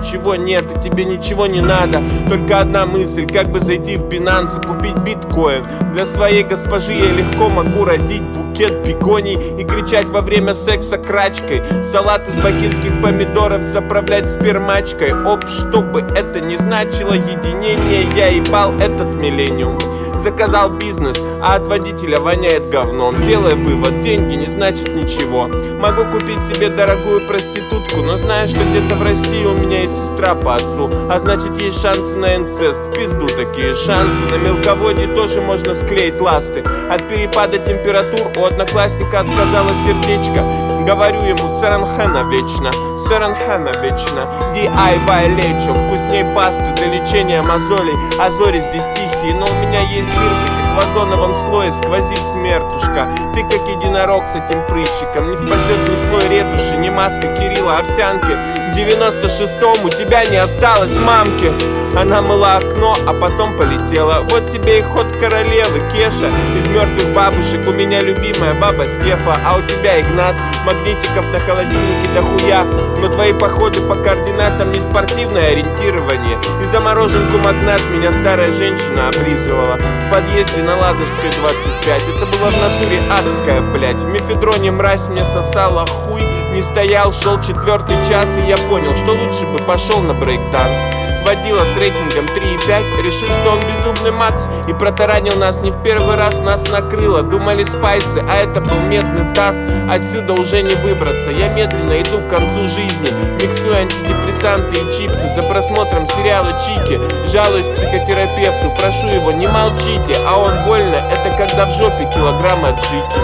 ничего нет и тебе ничего не надо. Только одна мысль, как бы зайти в Binance и купить биткоин. Для своей госпожи я легко могу родить букет бегоний и кричать во время секса крачкой. Салат из бакинских помидоров заправлять спермачкой. Оп, чтобы это не значило единение, я ебал этот миллениум. Заказал бизнес, а от водителя воняет говном. Делай вывод, деньги не значит ничего. Могу купить себе дорогую проститутку, но знаю, что где-то в России у меня есть сестра по отцу, а значит есть шансы на инцест. В пизду такие шансы. На мелководье тоже можно склеить ласты. От перепада температур у одноклассника отказало сердечко. Говорю ему Саранхена вечно, Саранхена вечно. ди ай вай лечо, вкусней пасты для лечения мозолей. А зори здесь тихие, но у меня есть дырка, как в озоновом слое сквозит смертушка. Ты как единорог с этим прыщиком, не спасет ни слой ретуши, ни маска Кирилла Овсянки. В девяносто шестом у тебя не осталось мамки. Она мыла окно, а потом полетела. Вот тебе и ход королевы, Кеша. Из мертвых бабушек у меня любимая баба Стефа, а у тебя Игнат. Магнитиков на холодильнике дохуя, но твои походы по координатам не спортивное ориентирование. И замороженку магнат меня старая женщина облизывала в подъезде на Ладожской двадцать пять. Это было в натуре адская, блять. В мефедроне мразь мне сосала хуй. Не стоял, шел четвертый час, и я понял, что лучше бы пошел на брейк-данс. Водила с рейтингом три и пять, решил, что он безумный Макс, и протаранил нас не в первый раз, нас накрыло. Думали спайсы, а это был медный таз. Отсюда уже не выбраться, я медленно иду к концу жизни. Миксую антидепрессанты и чипсы за просмотром сериала Чики. Жалуюсь психотерапевту, прошу его, не молчите. А он больно, это когда в жопе килограмм аджики.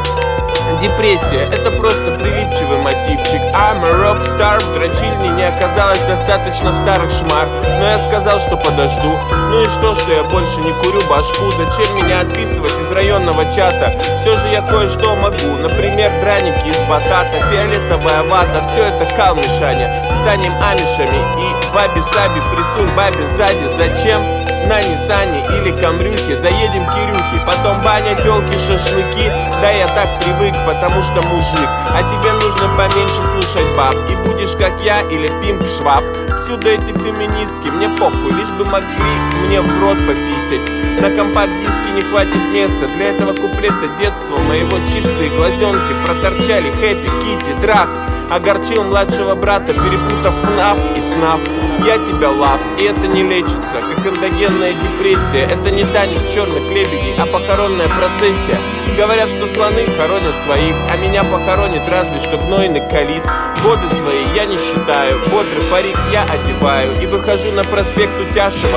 Депрессия — это просто прилипчивый мотивчик. I'm a rockstar. В дрочильне не оказалось достаточно старых шмар, но я сказал, что подожду. Ну и что, что я больше не курю башку? Зачем меня отписывать из районного чата? Все же я кое-что могу. Например, драники из батата, фиолетовая вата. Все это кал, Мишаня. Станем амишами и баби-саби присунь бабе сзади. Зачем? На Ниссане или Камрюхе заедем к Кирюхе, потом баня, тёлки, шашлыки. Да я так привык, потому что мужик. А тебе нужно поменьше слушать баб, и будешь как я или Пимп Шваб. Всюду эти феминистки, мне похуй, лишь бы могли мне в рот пописать. На компакт-диске не хватит места для этого куплета детства моего. Чистые глазенки проторчали Хэппи, Китти, Дракс. Огорчил младшего брата, перепутав ФНАФ и СНАФ. Я тебя лав, и это не лечится, как эндогенная депрессия. Это не танец черных лебедей, а похоронная процессия. Говорят, что слоны хоронят своих, а меня похоронит разве что гнойный калит. Годы свои я не считаю, бодрый парик я одеваю и выхожу на проспект Утяшева.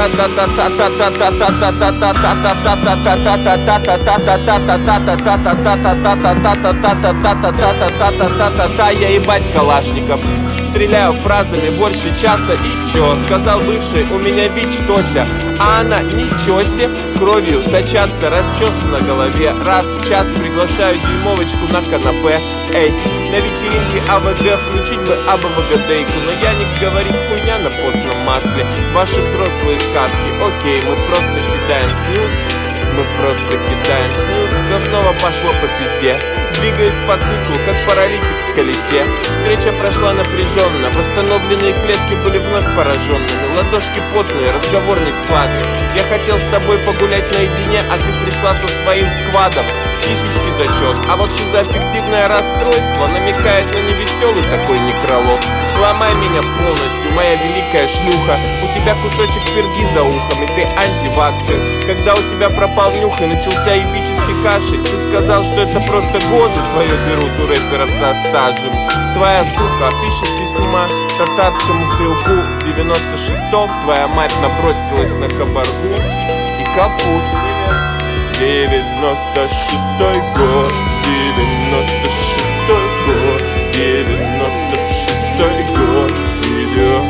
Я ебать калашников. Стреляю фразами больше часа и чё? Сказал бывший, у меня ВИЧ Тося. А она ничего се, кровью сочатся расчесы на голове. Раз в час приглашаю дюймовочку на канапе. Эй, на вечеринке АВГ включить бы АБВГДейку, но Яникс говорит хуйня на постном масле. Ваши взрослые сказки, окей, мы просто кидаем снюс. Мы просто кидаем снюс. Все снова пошло по пизде. Двигаясь по циклу, как паралитик в колесе. Встреча прошла напряженно. Восстановленные клетки были вновь пораженными. Ладошки потные, разговор нескладный. Я хотел с тобой погулять наедине, а ты пришла со своим сквадом. Сисечки зачет. А вот шизоаффективное расстройство намекает на невеселый такой некролог. Ломай меня полностью, моя великая шлюха. У тебя кусочек перги за ухом, и ты антиваксер. Когда у тебя пропал нюх и начался ебический кашель, ты сказал, что это просто годы свое берут у рэперов со стажем. Твоя сука пишет письма татарскому стрелку. В девяносто шестом твоя мать набросилась на кабаргу и капут. девяносто шестой год, девяносто шестой год, девяносто шестой год, идет.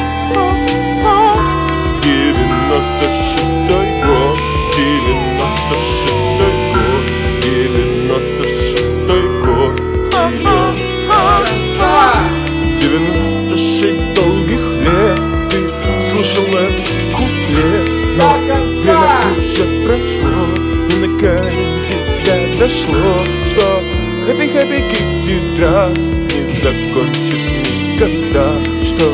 девяносто шестой год, девяносто шестой год, девяносто шестой год, идет. девяносто шесть долгих лет ты слушал этот куплет, но время уже прошло, и наконец до тебя дошло, что Happy Happy Kitty Дракс не закончит никогда, что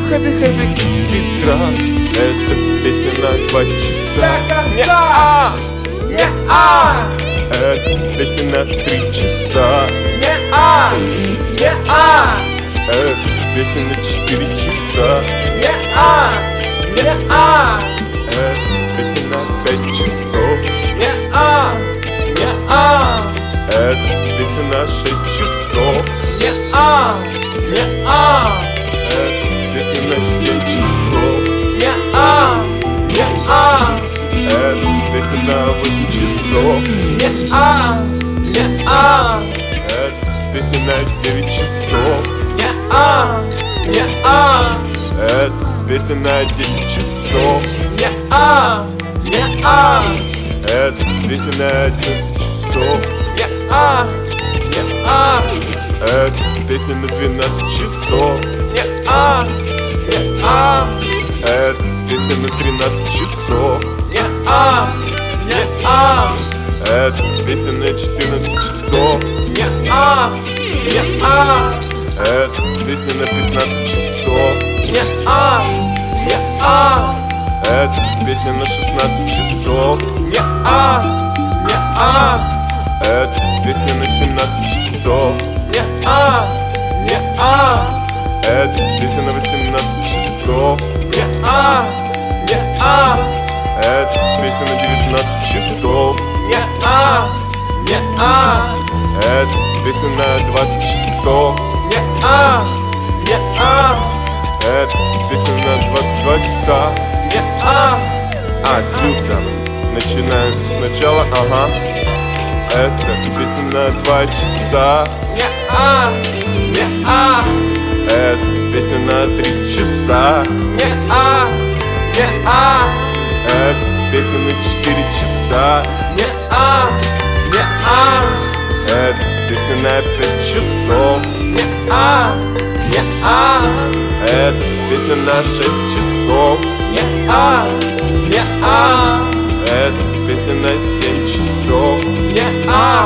Happy Happy Kitty Trust. Это песня на два часа. Не-а, не-а, Это песня на три часа. не-а, не-а, Это песня на четыре часа. не-а, не-а, Это песня на пять часов. не-а, не-а, Это песня на шесть часов. не-а, не-а, Это песня на семь часов. не-а, не-а, Это песня на восемь часов. не-а, не-а, Это песня на девять часов. не-а, не-а, Это песня на десять часов. не-а, не-а, Это песня на одиннадцать часов. не-а, не-а, Это песня на двенадцать часов. не-а, не-а, Это песня на тринадцать часов. не-а, не-а, Это песня на четырнадцать часов. не-а, не-а, Это песня на пятнадцать часов. не-а, не-а, Это песня на шестнадцать часов. не-а, не-а, Это песня на семнадцать часов. не-а, не-а, Это песня на восемнадцать часов. не-а, не-а, Это песня на девятнадцать часов. не-а, не-а, Это песня на двадцать часов. не-а, не-а, Это песня на двадцать два часа. не-а, А, сбился. Начинаем все сначала, ага. Это песня на два часа. не-а, не-а, Это песня на три часа. не-а, не-а, Это песня на четыре часа. не-а, не-а, Это песня на пять часов. не-а, не-а, Это песня на шесть часов. не-а, не-а, Это песня на семь часов. не-а,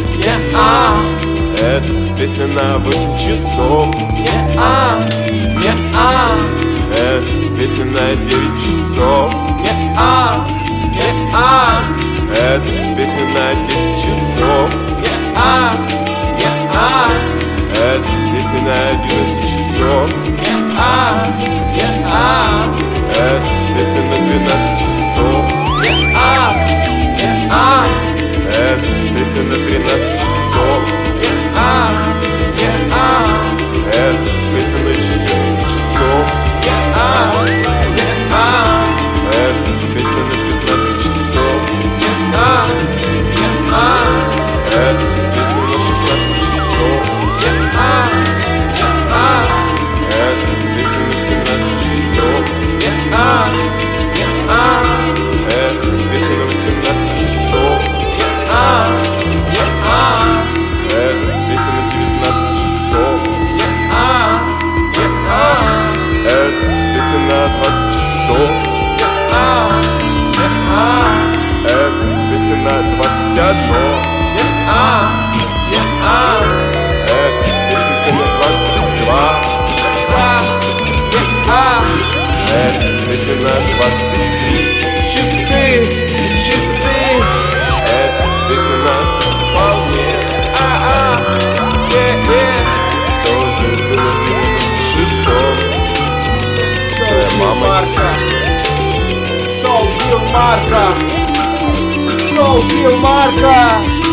не-а, Это песня на восемь часов. не-а, не-а, Это песня на девять часов. не-а, не-а, Это песня на десять часов. не-а, не-а, Это песня на одиннадцать часов. не-а, не-а, Это песня на двенадцать часов. не-а, не-а, Это песня на тринадцать часов. не-а, не-а, Это песня на четырнадцать часов. не-а, не-а, Это песня на пятнадцать часов. не-а, не-а, Это песня на шестнадцать часов. не-а, не-а, Это песня на семнадцать часов. не-а, не-а, Это песня на восемнадцать часов. не-а, не-а, Это песня на девятнадцать часов. не-а, не-а, Это песня на двадцать часов. не-а, не-а, Это песня на двадцать одно. не-а, не-а, Это песня на двадцать два часа, часа, Это песня на двадцать три часы, часы, Это песня на вполне. а-а, е-е, Что же было в девяносто шестом? Твоя мама. Марка, кто убил Марка? Кто убил Марка?